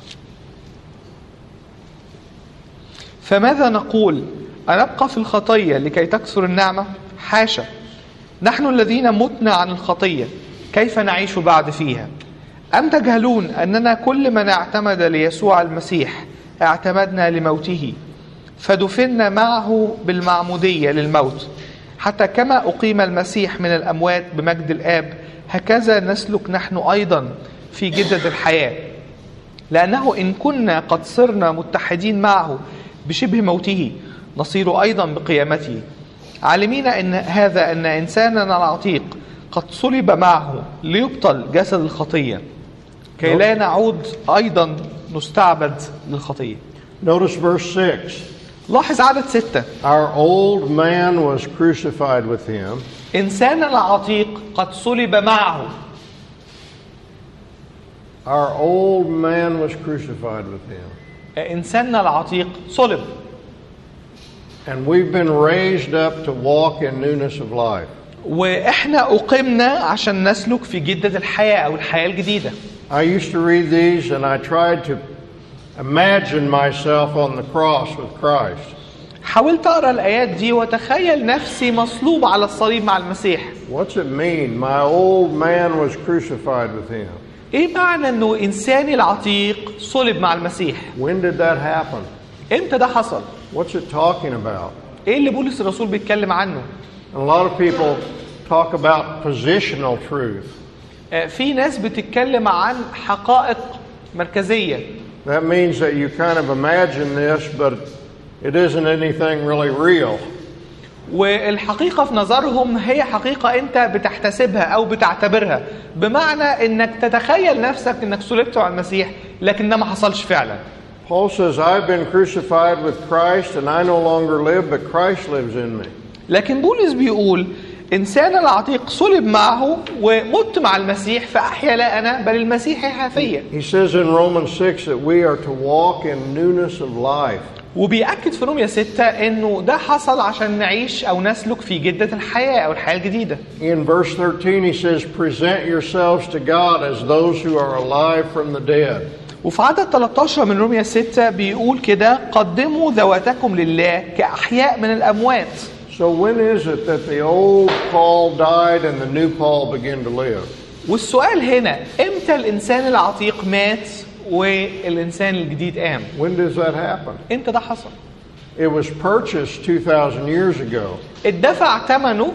فماذا نقول؟ أنبقى في الخطية لكي تكثر النعمة؟ حاشا، نحن الذين متنا عن الخطية كيف نعيش بعد فيها؟ أم تجهلون أننا كل من اعتمد ليسوع المسيح اعتمدنا لموته، فدفنا معه بالمعمودية للموت، حتى كما أقيم المسيح من الأموات بمجد الآب هكذا نسلك نحن أيضا في جدة الحياة. لأنه إن كنا قد صرنا متحدين معه بشبه موته نصير أيضا بقيامته، عالمين أن إنساننا العتيق قد صلب معه ليبطل جسد الخطية كي لا نعود أيضا نستعبد للخطية. Notice verse 6. لاحظ عدد 6. Our old man was crucified with him. إنساننا العتيق قد صلب معه. Our old man was crucified with him. إنساننا العتيق صلب. And we've been raised up to walk in newness of life. وإحنا أقمنا عشان نسلك في جدة الحياة أو الحياة الجديدة. I used to read these and I tried to imagine myself on the cross with Christ. حاولت أقرأ الآيات دي وتخيل نفسي مصلوب على الصليب مع المسيح. What's it mean? My old man was crucified with him. إيه معنى إنه إنساني العتيق صلب مع المسيح؟ When did that happen? إمتى ده حصل؟ What's it talking about? إيه اللي بولس الرسول بيتكلم عنه؟ A lot of people talk about positional truth. في ناس بتتكلم عن حقائق مركزية. That means that you kind of imagine this, but it isn't anything really real. والحقيقة في نظرهم هي حقيقة أنت بتحتسبها أو بتعتبرها، بمعنى أنك تتخيل نفسك أنك صلبت على المسيح لكن ده ما حصلش فعلا. Paul says, I've been crucified with Christ and I no longer live, but Christ lives in me. لكن بولس بيقول إنسان العتيق صلب معه ومت مع المسيح فأحيا لا أنا بل المسيح يحيا فيا. He says in Romans 6 that we are to walk in newness of life. وبيأكد في رومية 6 إنه ده حصل عشان نعيش أو نسلك في جدة الحياة أو الحياة الجديدة. In verse 13 he says, present yourselves to God as those who are alive from the dead. وفي عدد 13 من رومية 6 بيقول كده: قدموا ذواتكم لله كأحياء من الأموات. So when is it that the old Paul died and the new Paul began to live? والسؤال هنا: إمتى الإنسان العتيق مات والإنسان الجديد قام؟ When does that happen? إمتى ده حصل؟ It was purchased 2,000 years ago. اتدفع ثمنه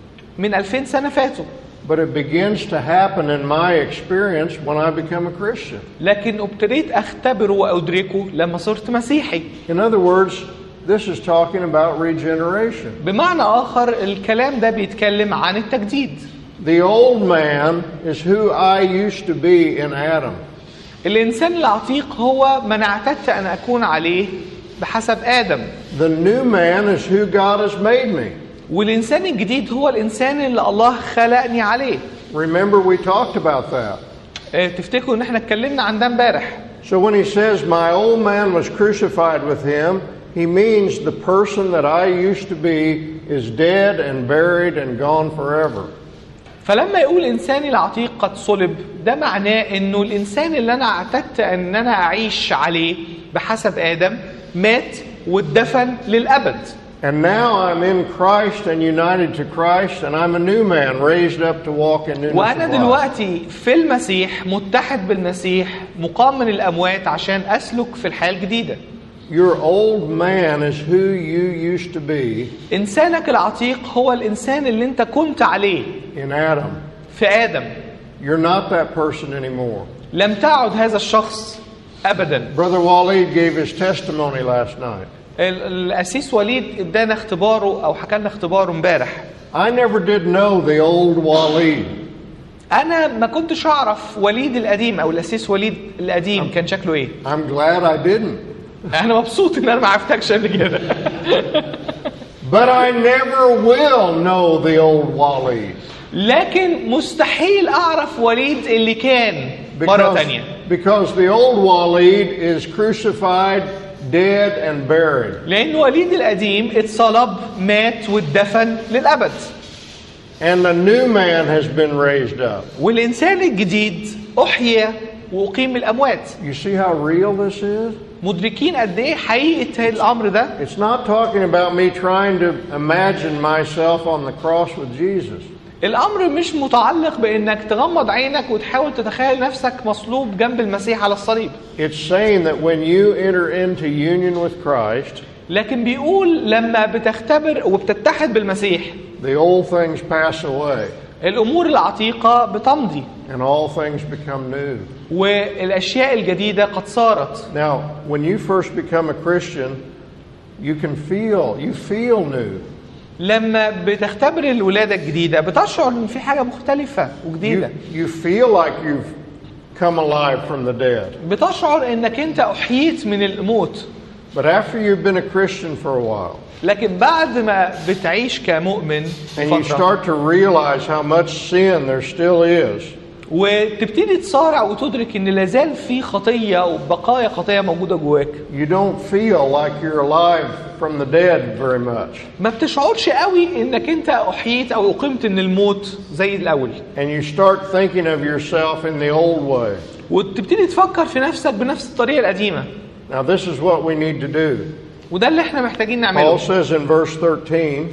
من 2000 سنة فاتوا. But it begins to happen in my experience when I become a Christian. لكن ابتديت أختبره وأدركه لما صرت مسيحي. In other words, this is talking about regeneration. بمعنى آخر الكلام ده بيتكلم عن التجديد. The old man is who I used to be in Adam. الإنسان العتيق هو من اعتدت أن أكون عليه بحسب آدم. The new man is who God has made me. والإنسان الجديد هو الإنسان اللي الله خلقني عليه. Remember we talked about that. تفتكروا إن احنا اتكلمنا عن ده امبارح. So when he says my old man was crucified with him, he means the person that I used to be is dead and buried and gone forever. فلما يقول إنساني العتيق قد صلب، ده معناه إنه الإنسان اللي أنا اعتدت أن أنا أعيش عليه بحسب آدم مات واتدفن للأبد. And now I'm in Christ and united to Christ, and I'm a new man raised up to walk in newness وأنا of life. دلوقتي في المسيح متحد بالمسيح مقام من الأموات عشان أسلك في الحياة الجديدة. Your old man is who you used to be إنسانك العتيق هو الإنسان اللي أنت كنت عليه in Adam. في آدم. You're not that person anymore. لم تعد هذا الشخص أبدا. Brother Waleed gave his testimony last night. الأسيس وليد ادانا اختباره أو حكى لنا اختباره امبارح. I never did know the old Waleed. أنا ما كنتش أعرف وليد القديم أو الأسيس وليد القديم كان شكله إيه. I'm glad I didn't. أنا مبسوط إن أنا ما عرفتكش قبل كده. But I never will know the old Waleed. لكن مستحيل أعرف وليد اللي كان مرة تانية. Because the old Waleed is crucified, dead and buried. لأن وليد القديم اتصلب مات واتدفن للأبد. And the new man has been raised up. والإنسان الجديد أحيا وأقيم من الأموات. You see how real this is? مدركين قد إيه حقيقة الأمر ده؟ It's not talking about me trying to imagine myself on the cross with Jesus. الأمر مش متعلق بأنك تغمض عينك وتحاول تتخيل نفسك مصلوب جنب المسيح على الصليب. It's saying that when you enter into union with Christ, لكن بيقول لما بتختبر وبتتحد بالمسيح the old things pass away الأمور العتيقة بتمضي and all things become new. والأشياء الجديدة قد صارت. Now, when you first become a Christian, you feel new. لما بتختبر الولادة الجديدة بتشعر إن في حاجة مختلفة وجديدة. You feel like you've come alive from the dead. بتشعر إنك أنت أحييت من الموت. But after you've been a Christian for a while, لكن بعد ما بتعيش كمؤمن and you start to realize how much sin there still is, وتبتدي تصارع وتدرك ان لازال في خطيه وبقايا خطيه موجوده جواك. You don't feel like you're alive from the dead very much. ما بتشعرش قوي انك انت احييت او اقمت من الموت زي الاول. And you start thinking of yourself in the old way. وتبتدي تفكر في نفسك بنفس الطريقه القديمه. Now this is what we need to do. وده اللي احنا محتاجين نعمله. Paul says in verse 13,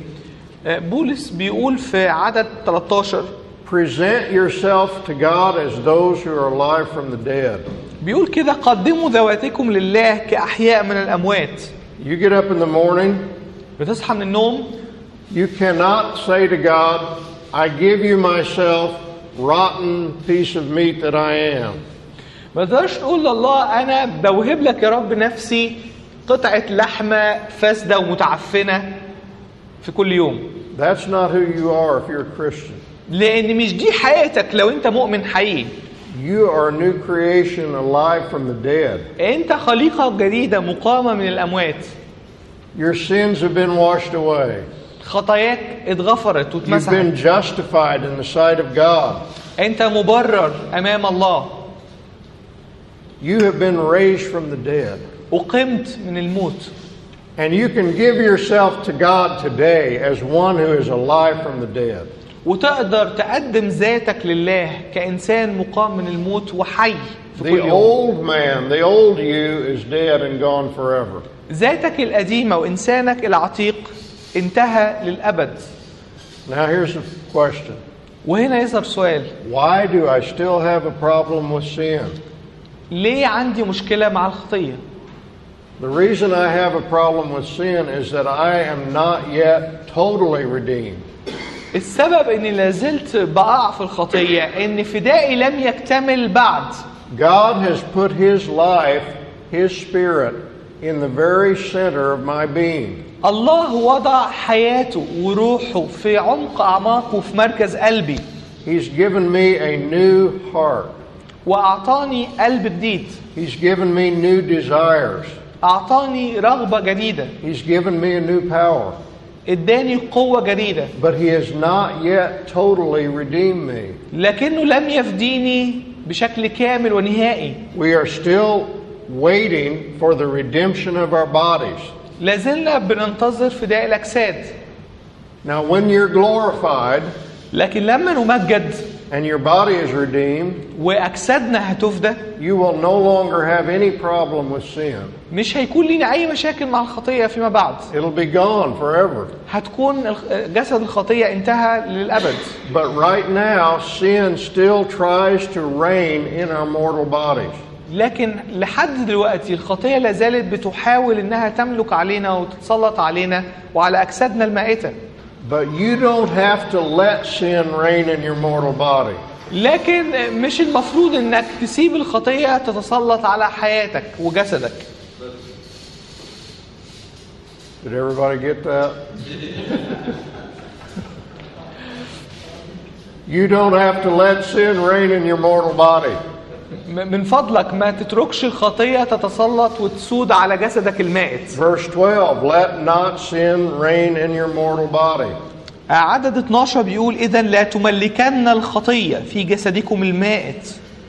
بولس بيقول في عدد 13 present yourself to God as those who are alive from the dead. بيقول كده: قدموا ذواتكم لله كأحياء من الأموات. You get up in the morning, بتصحى من النوم. you cannot say to God, I give you myself, rotten piece of meat that I am. ما تقدرش تقول لله أنا بوهب لك يا رب نفسي قطعة لحمة فاسدة ومتعفنة في كل يوم. That's not who you are if you're a Christian. لأن مش دي حياتك لو أنت مؤمن حقيقي. You are a new creation alive from the dead. أنت خليقة جديدة مقامة من الأموات. Your sins have been washed away. خطاياك اتغفرت You've واتمسحت. been justified in the sight of God. انت مبرر امام الله. You have been raised from the dead. وقمت من الموت. And you can give yourself to God today as one who is alive from the dead. وتقدر تقدم ذاتك لله كإنسان مقام من الموت وحي في كل The يوم. old man, the old you is dead and gone forever. ذاتك القديمة وإنسانك العتيق انتهى للأبد. Now here's the question. وهنا يظهر سؤال: Why do I still have a problem with sin? ليه عندي مشكلة مع الخطية؟ The reason I have a problem with sin is that I am not yet totally redeemed. السبب اني لازلت بقع في الخطية ان فدائي لم يكتمل بعد. God has put His life, His Spirit, in the very center of my being. الله وضع حياته وروحه في عمق أعماقه وفي مركز قلبي. He's given me a new heart. وأعطاني قلب جديد. He's given me new desires. أعطاني رغبة جديدة. He's given me a new power. اداني قوة جديدة. But He has not yet totally redeemed me. لكنه لم يفديني بشكل كامل ونهائي. We are still waiting for the redemption of our bodies. لازلنا بننتظر فداء الأجساد. Now when you're glorified لكن لما نمجد and your body is redeemed, وأجسادنا هتفدى you will no longer have any problem with sin. مش هيكون لنا أي مشاكل مع الخطية فيما بعد. It'll be gone forever. هتكون جسد الخطية انتهى للأبد. But right now, sin still tries to reign in our mortal bodies. لكن لحد دلوقتي الخطية لازالت بتحاول انها تملك علينا وتتسلط علينا وعلى أجسادنا المائتة. But you don't have to let sin reign in your mortal body. لكن مش المفروض انك تسيب الخطية تتسلط على حياتك وجسدك. Did everybody get that? You don't have to let sin reign in your mortal body. من فضلك ما تتركش الخطية تتسلط وتسود على جسدك المائت. Verse 12, let not sin reign in your mortal body. عدد 12 بيقول: إذن لا تملكن الخطية في جسدكم المائت.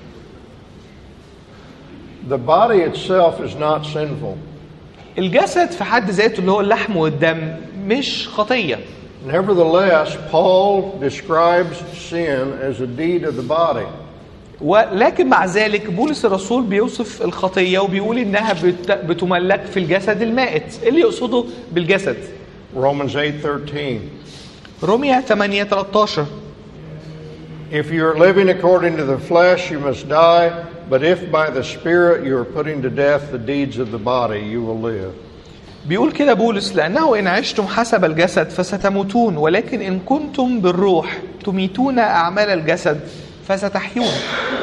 The body itself is not sinful. الجسد في حد ذاته اللي هو اللحم والدم مش خطية. Nevertheless, Paul describes sin as a deed of the body. ولكن مع ذلك بولس الرسول بيوصف الخطية وبيقول إنها بتملك في الجسد المائت. اللي يقصده بالجسد Romans 8:13. رومية 8:13. If you are living according to the flesh, you must die. But if by the Spirit you are putting to death the deeds of the body, you will live. بيقول كده بولس: لأنه إن عشتم حسب الجسد فستموتون، ولكن إن كنتم بالروح تميتون أعمال الجسد فستحيون.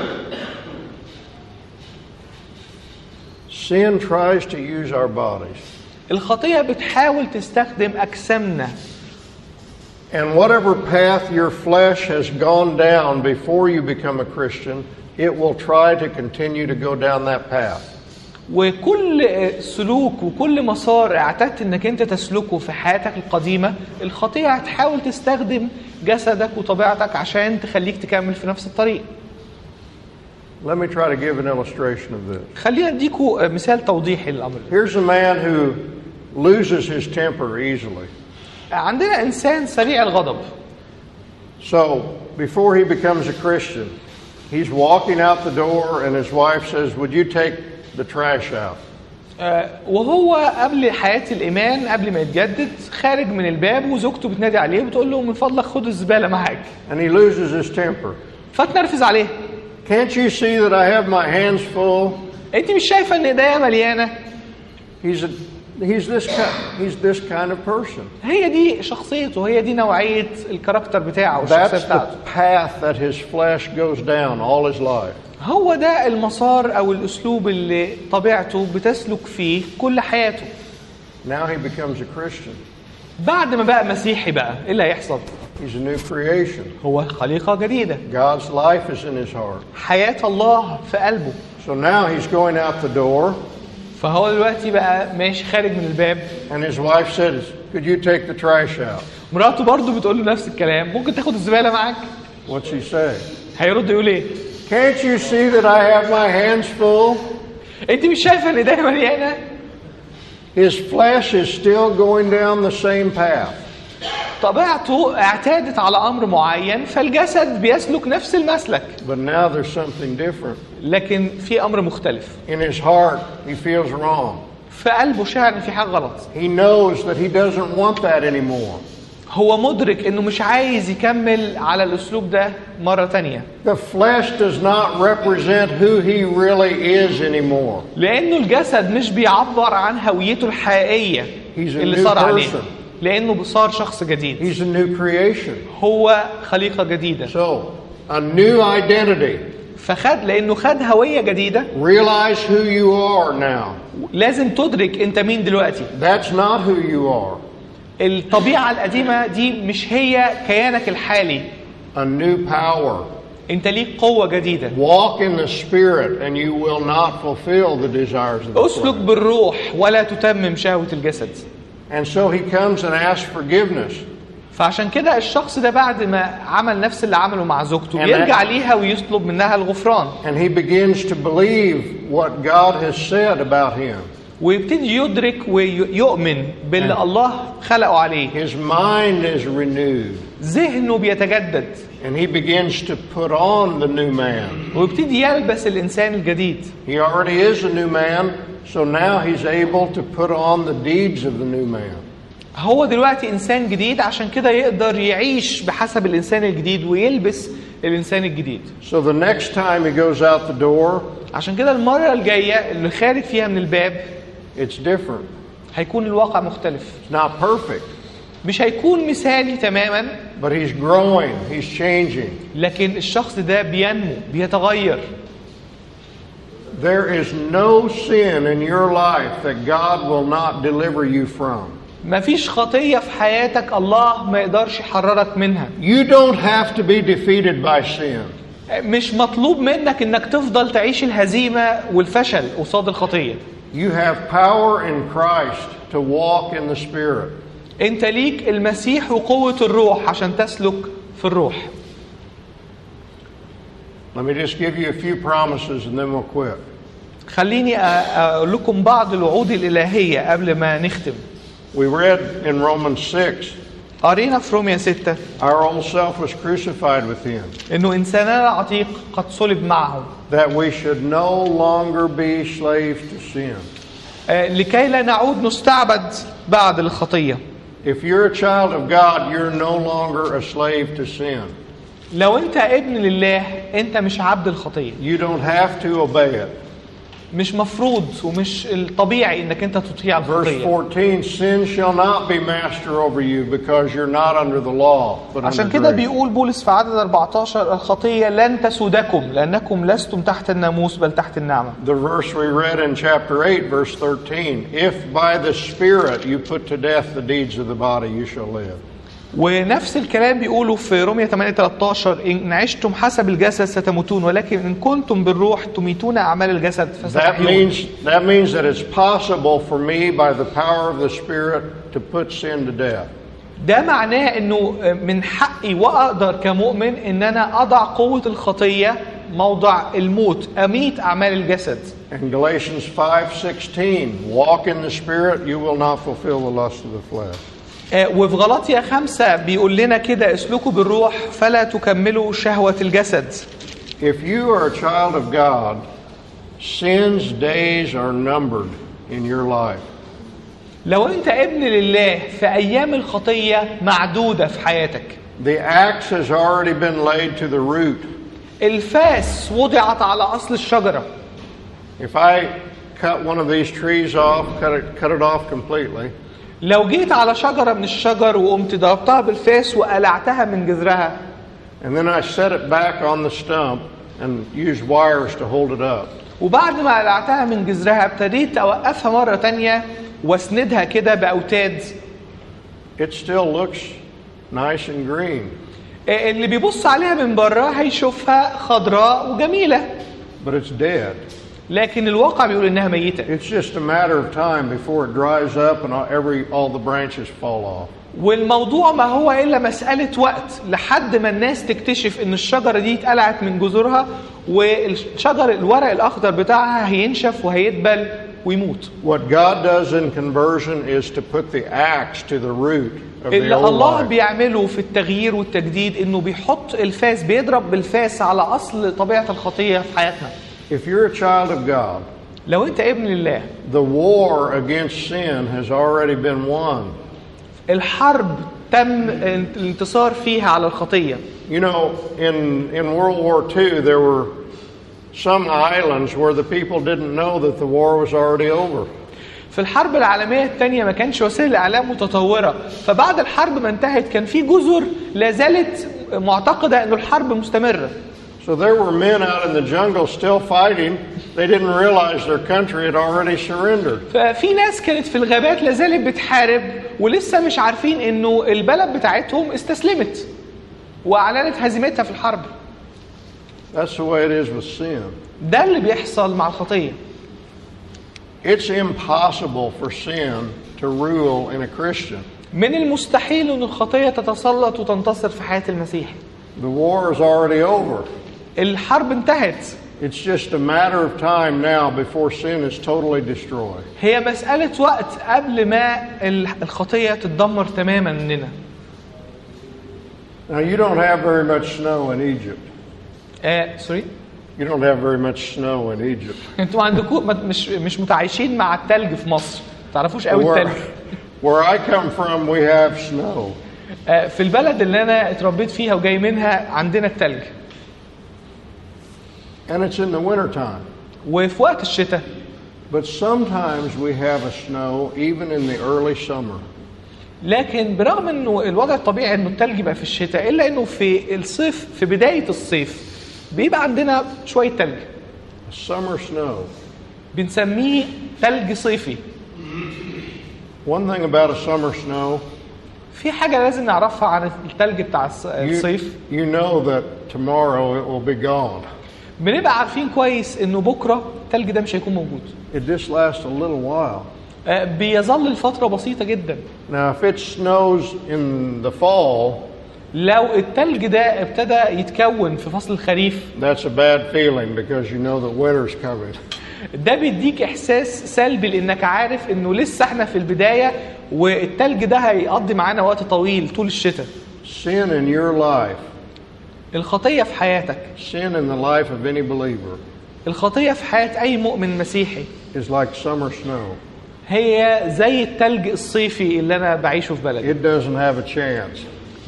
Sin tries to use our bodies. الخطية بتحاول تستخدم أجسامنا. And whatever path your flesh has gone down before you become a Christian, it will try to continue to go down that path. وكل سلوك وكل مسار اعتدت انك انت تسلكه في حياتك القديمة، الخطية هتحاول تستخدم جسدك وطبيعتك عشان تخليك تكمل في نفس الطريق. Let me try to give an illustration of this. خلينا نديكوا مثال توضيحي للأمر. Here's a man who loses his temper easily. عندنا إنسان سريع الغضب. So, before he becomes a Christian, he's walking out the door and his wife says, "Would you take the trash out?" وهو قبل حياة الإيمان قبل ما يتجدد خارج من الباب وزوجته بتنادي عليه وتقول له: من فضلك خد الزبالة معاك. And he loses his temper. فتنرفز عليه. Can't you see that I have my hands full? أنت مش شايفة إن إيديا مليانة؟ He's this kind of person. هي دي شخصيته، هي دي نوعية الكاركتر بتاعه والشخصية That's بتاعته. the path that his flesh goes down all his life. هو ده المسار أو الأسلوب اللي طبيعته بتسلك فيه كل حياته. Now he becomes a Christian. بعد ما بقى مسيحي بقى إيه اللي هيحصل؟ He's a new creation. هو خليقة جديدة. God's life is in his heart. حياة الله في قلبه. So now he's going out the door. فهو دلوقتي بقى ماشي خارج من الباب. And his wife says, "Could you take the trash out?" مراته برضه بتقول له نفس الكلام، ممكن تاخد الزبالة معاك؟ What's he say? هيرد يقول ايه؟ Can't you see that I have my hands full? انت مش شايفة ان ايديا مليانة؟ His flesh is still going down the same path. طبيعته اعتادت على امر معين، فالجسد بيسلك نفس المسلك. But now there's something different. لكن في امر مختلف. In his heart, he feels wrong. في قلبه شعر ان في حاجة غلط. He knows that he doesn't want that anymore. هو مدرك انه مش عايز يكمل على الاسلوب ده مرة تانية. The flesh does not represent who he really is anymore. لانه الجسد مش بيعبر عن هويته الحقيقية اللي صار عليه. لانه صار شخص جديد. He's a new creation. هو خليقة جديدة. So, a new identity. لانه خد هوية جديدة. Realize who you are now. لازم تدرك انت مين دلوقتي. That's not who you are. الطبيعة القديمة دي مش هي كيانك الحالي. A new power. انت ليك قوة جديدة. Walk in the Spirit and you will not fulfill the desires of the اسلك flesh. بالروح ولا تتمم شهوة الجسد. And so he comes and asks forgiveness. فعشان كده الشخص ده بعد ما عمل نفس اللي عمله مع زوجته بيرجع ليها ويطلب منها الغفران. And he begins to believe what God has said about him. ويبتدي يدرك ويؤمن باللي الله خلقه عليه. His mind is renewed. ذهنه بيتجدد. And he begins to put on the new man. ويبتدي يلبس الإنسان الجديد. He already is a new man, so now he's able to put on the deeds of the new man. هو دلوقتي إنسان جديد، عشان كده يقدر يعيش بحسب الإنسان الجديد ويلبس الإنسان الجديد. So the next time he goes out the door, عشان كده المرة الجاية اللي خارج فيها من الباب it's different. هيكون الواقع مختلف. It's not perfect. مش هيكون مثالي تماما. But he's growing, he's changing. لكن الشخص ده بينمو، بيتغير. There is no sin in your life that God will not deliver you from. مفيش خطية في حياتك الله ما يقدرش يحررك منها. You don't have to be defeated by sin. مش مطلوب منك انك تفضل تعيش الهزيمة والفشل قصاد الخطية. You have power in Christ to walk in the Spirit. انت ليك المسيح وقوة الروح عشان تسلك في الروح. Let me just give you a few promises and then we'll quit. خليني اقول لكم بعض الوعود الإلهية قبل ما نختم. We read in Romans 6. قرينا في رومية 6. Our old self was crucified with him. انه انساننا العتيق قد صلب معه. That we should no longer be slaves to sin. لكي لا نعود نستعبد بعد الخطية. If you're a child of God, you're no longer a slave to sin. لو انت ابن لله انت مش عبد الخطية. You don't have to obey it. مش مفروض ومش الطبيعي انك انت تطيع الخطية. Verse 14, sin shall not be master over you because you're not under the law, but under عشان كده grace. بيقول بولس في عدد 14 الخطية لن تسودكم لأنكم لستم تحت الناموس بل تحت النعمة. The verse we read in chapter 8, verse 13, if by the Spirit you put to death the deeds of the body, you shall live. ونفس الكلام بيقولوا في رومية 8:13 إن عشتم حسب الجسد ستموتون ولكن إن كنتم بالروح تميتون أعمال الجسد فستحيون. That means that it's possible for me by the power of the Spirit to put sin to death. ده معناه إنه من حقي وأقدر كمؤمن إن أنا أضع قوة الخطية موضع الموت، أميت أعمال الجسد. In Galatians 5:16, walk in the Spirit, you will not fulfill the lust of the flesh. وفي غلاطيا 5 بيقول لنا كده اسلكوا بالروح فلا تكملوا شهوة الجسد. If you are a child of God, sin's days are numbered in your life. لو انت ابن لله فأيام الخطية معدودة في حياتك. The axe has already been laid to the root. الفاس وضعت على أصل الشجرة. If I cut one of these trees off, cut it off completely. لو جيت على شجرة من الشجر وقمت ضربتها بالفاس وقلعتها من جذرها. And then I set it back on the stump and use wires to hold it up. وبعد ما قلعتها من جذرها ابتديت أوقفها مرة تانية واسندها كده بأوتاد. It still looks nice and green. اللي بيبص عليها من بره هيشوفها خضراء وجميلة. But it's dead. لكن الواقع بيقول إنها ميتة. It's just a matter of time before it dries up and all the branches fall off. والموضوع ما هو إلا مسألة وقت لحد ما الناس تكتشف إن الشجرة دي اتقلعت من جذورها، والشجر الورق الأخضر بتاعها هينشف وهيدبل ويموت. What God does in conversion is to put the axe to the root of the اللي old الله life. بيعمله في التغيير والتجديد إنه بيحط الفاس، بيضرب بالفاس على أصل طبيعة الخطية في حياتنا. If you're a child of God, لو أنت ابن لله، the war against sin has already been won. الحرب تم الانتصار فيها على الخطية. You know, in World War II, there were some islands where the people didn't know that the war was already over. في الحرب العالمية الثانية ما كانش وسائل الإعلام متطورة، فبعد الحرب ما انتهت كان في جزر لا زالت معتقدة إنه الحرب مستمرة. So there were men out in the jungle still fighting. They didn't realize their country had already surrendered. ففي ناس كانت في الغابات لا زالت بتحارب ولسه مش عارفين إنه البلد بتاعتهم استسلمت وأعلنت هزيمتها في الحرب. That's the way it is with sin. ده اللي بيحصل مع الخطية. It's impossible for sin to rule in a Christian. من المستحيل إن الخطية تتسلط وتنتصر في حياة المسيح. The war is already over. الحرب انتهت. It's just a matter of time now before sin is totally destroyed. هي مسألة وقت قبل ما الخطية تتدمر تماما مننا. Now you don't have very much snow in Egypt. سوري. You don't have very much snow in Egypt. انتوا عندكم مش متعايشين مع التلج في مصر. ما تعرفوش قوي التلج. Where I come from, we have snow. في البلد اللي انا اتربيت فيها وجاي منها عندنا التلج. And it's in the winter time. وفي وقت الشتاء. But sometimes we have a snow even in the early summer. لكن برغم انه الوضع الطبيعي انه التلج يبقى في الشتاء، الا انه في الصيف، في بداية الصيف بيبقى عندنا شوية تلج. Summer snow. بنسميه تلج صيفي. One thing about a summer snow. في حاجة لازم نعرفها عن التلج بتاع الصيف. You know that tomorrow it will be gone. بنبقى عارفين كويس انه بكرة التلج ده مش هيكون موجود. It just lasts a little while. بيظل لفترة بسيطة جدا. Now if it snows in the fall, لو التلج ده ابتدى يتكون في فصل الخريف، that's a bad feeling because you know that winter's coming. ده بيديك احساس سلبي لانك عارف انه لسه احنا في البداية والتلج ده هيقضي معانا وقت طويل طول الشتاء. Sin in your life. الخطية في حياتك. Sin in the life of any believer. الخطية في حياة أي مؤمن مسيحي. Is like summer snow. هي زي التلج الصيفي اللي أنا بعيشه في بلدي. It doesn't have a chance.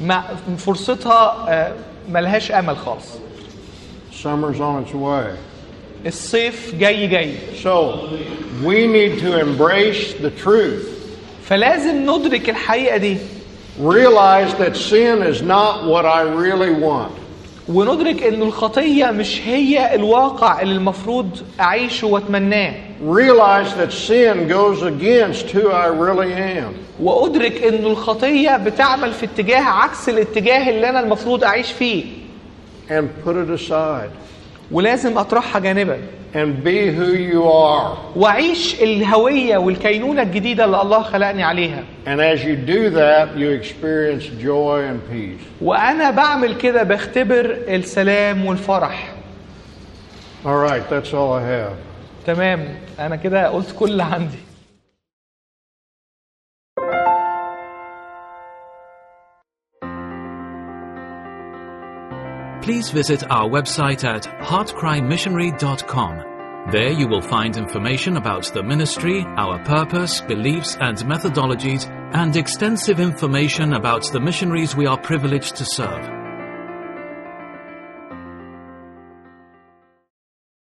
فرصتها ملهاش أمل خالص. Summer's on its way. الصيف جاي. So we need to embrace the truth. فلازم ندرك الحقيقة دي. Realize that sin is not what I really want. وندرك إنه الخطية مش هي الواقع اللي المفروض أعيشه وأتمناه. Realize that sin goes against who I really am. وأدرك إنه الخطية بتعمل في اتجاه عكس الاتجاه اللي أنا المفروض أعيش فيه. And put it aside. ولازم أطرحها جانبا. And be who you are. وأعيش الهوية والكينونة الجديدة اللي الله خلقني عليها. And as you do that, you experience joy and peace. وأنا بعمل كده بختبر السلام والفرح. All right, that's all I have. تمام، أنا كده قلت كل اللي عندي. Please visit our website at heartcrymissionary.com. There you will find information about the ministry, our purpose, beliefs and methodologies, and extensive information about the missionaries we are privileged to serve.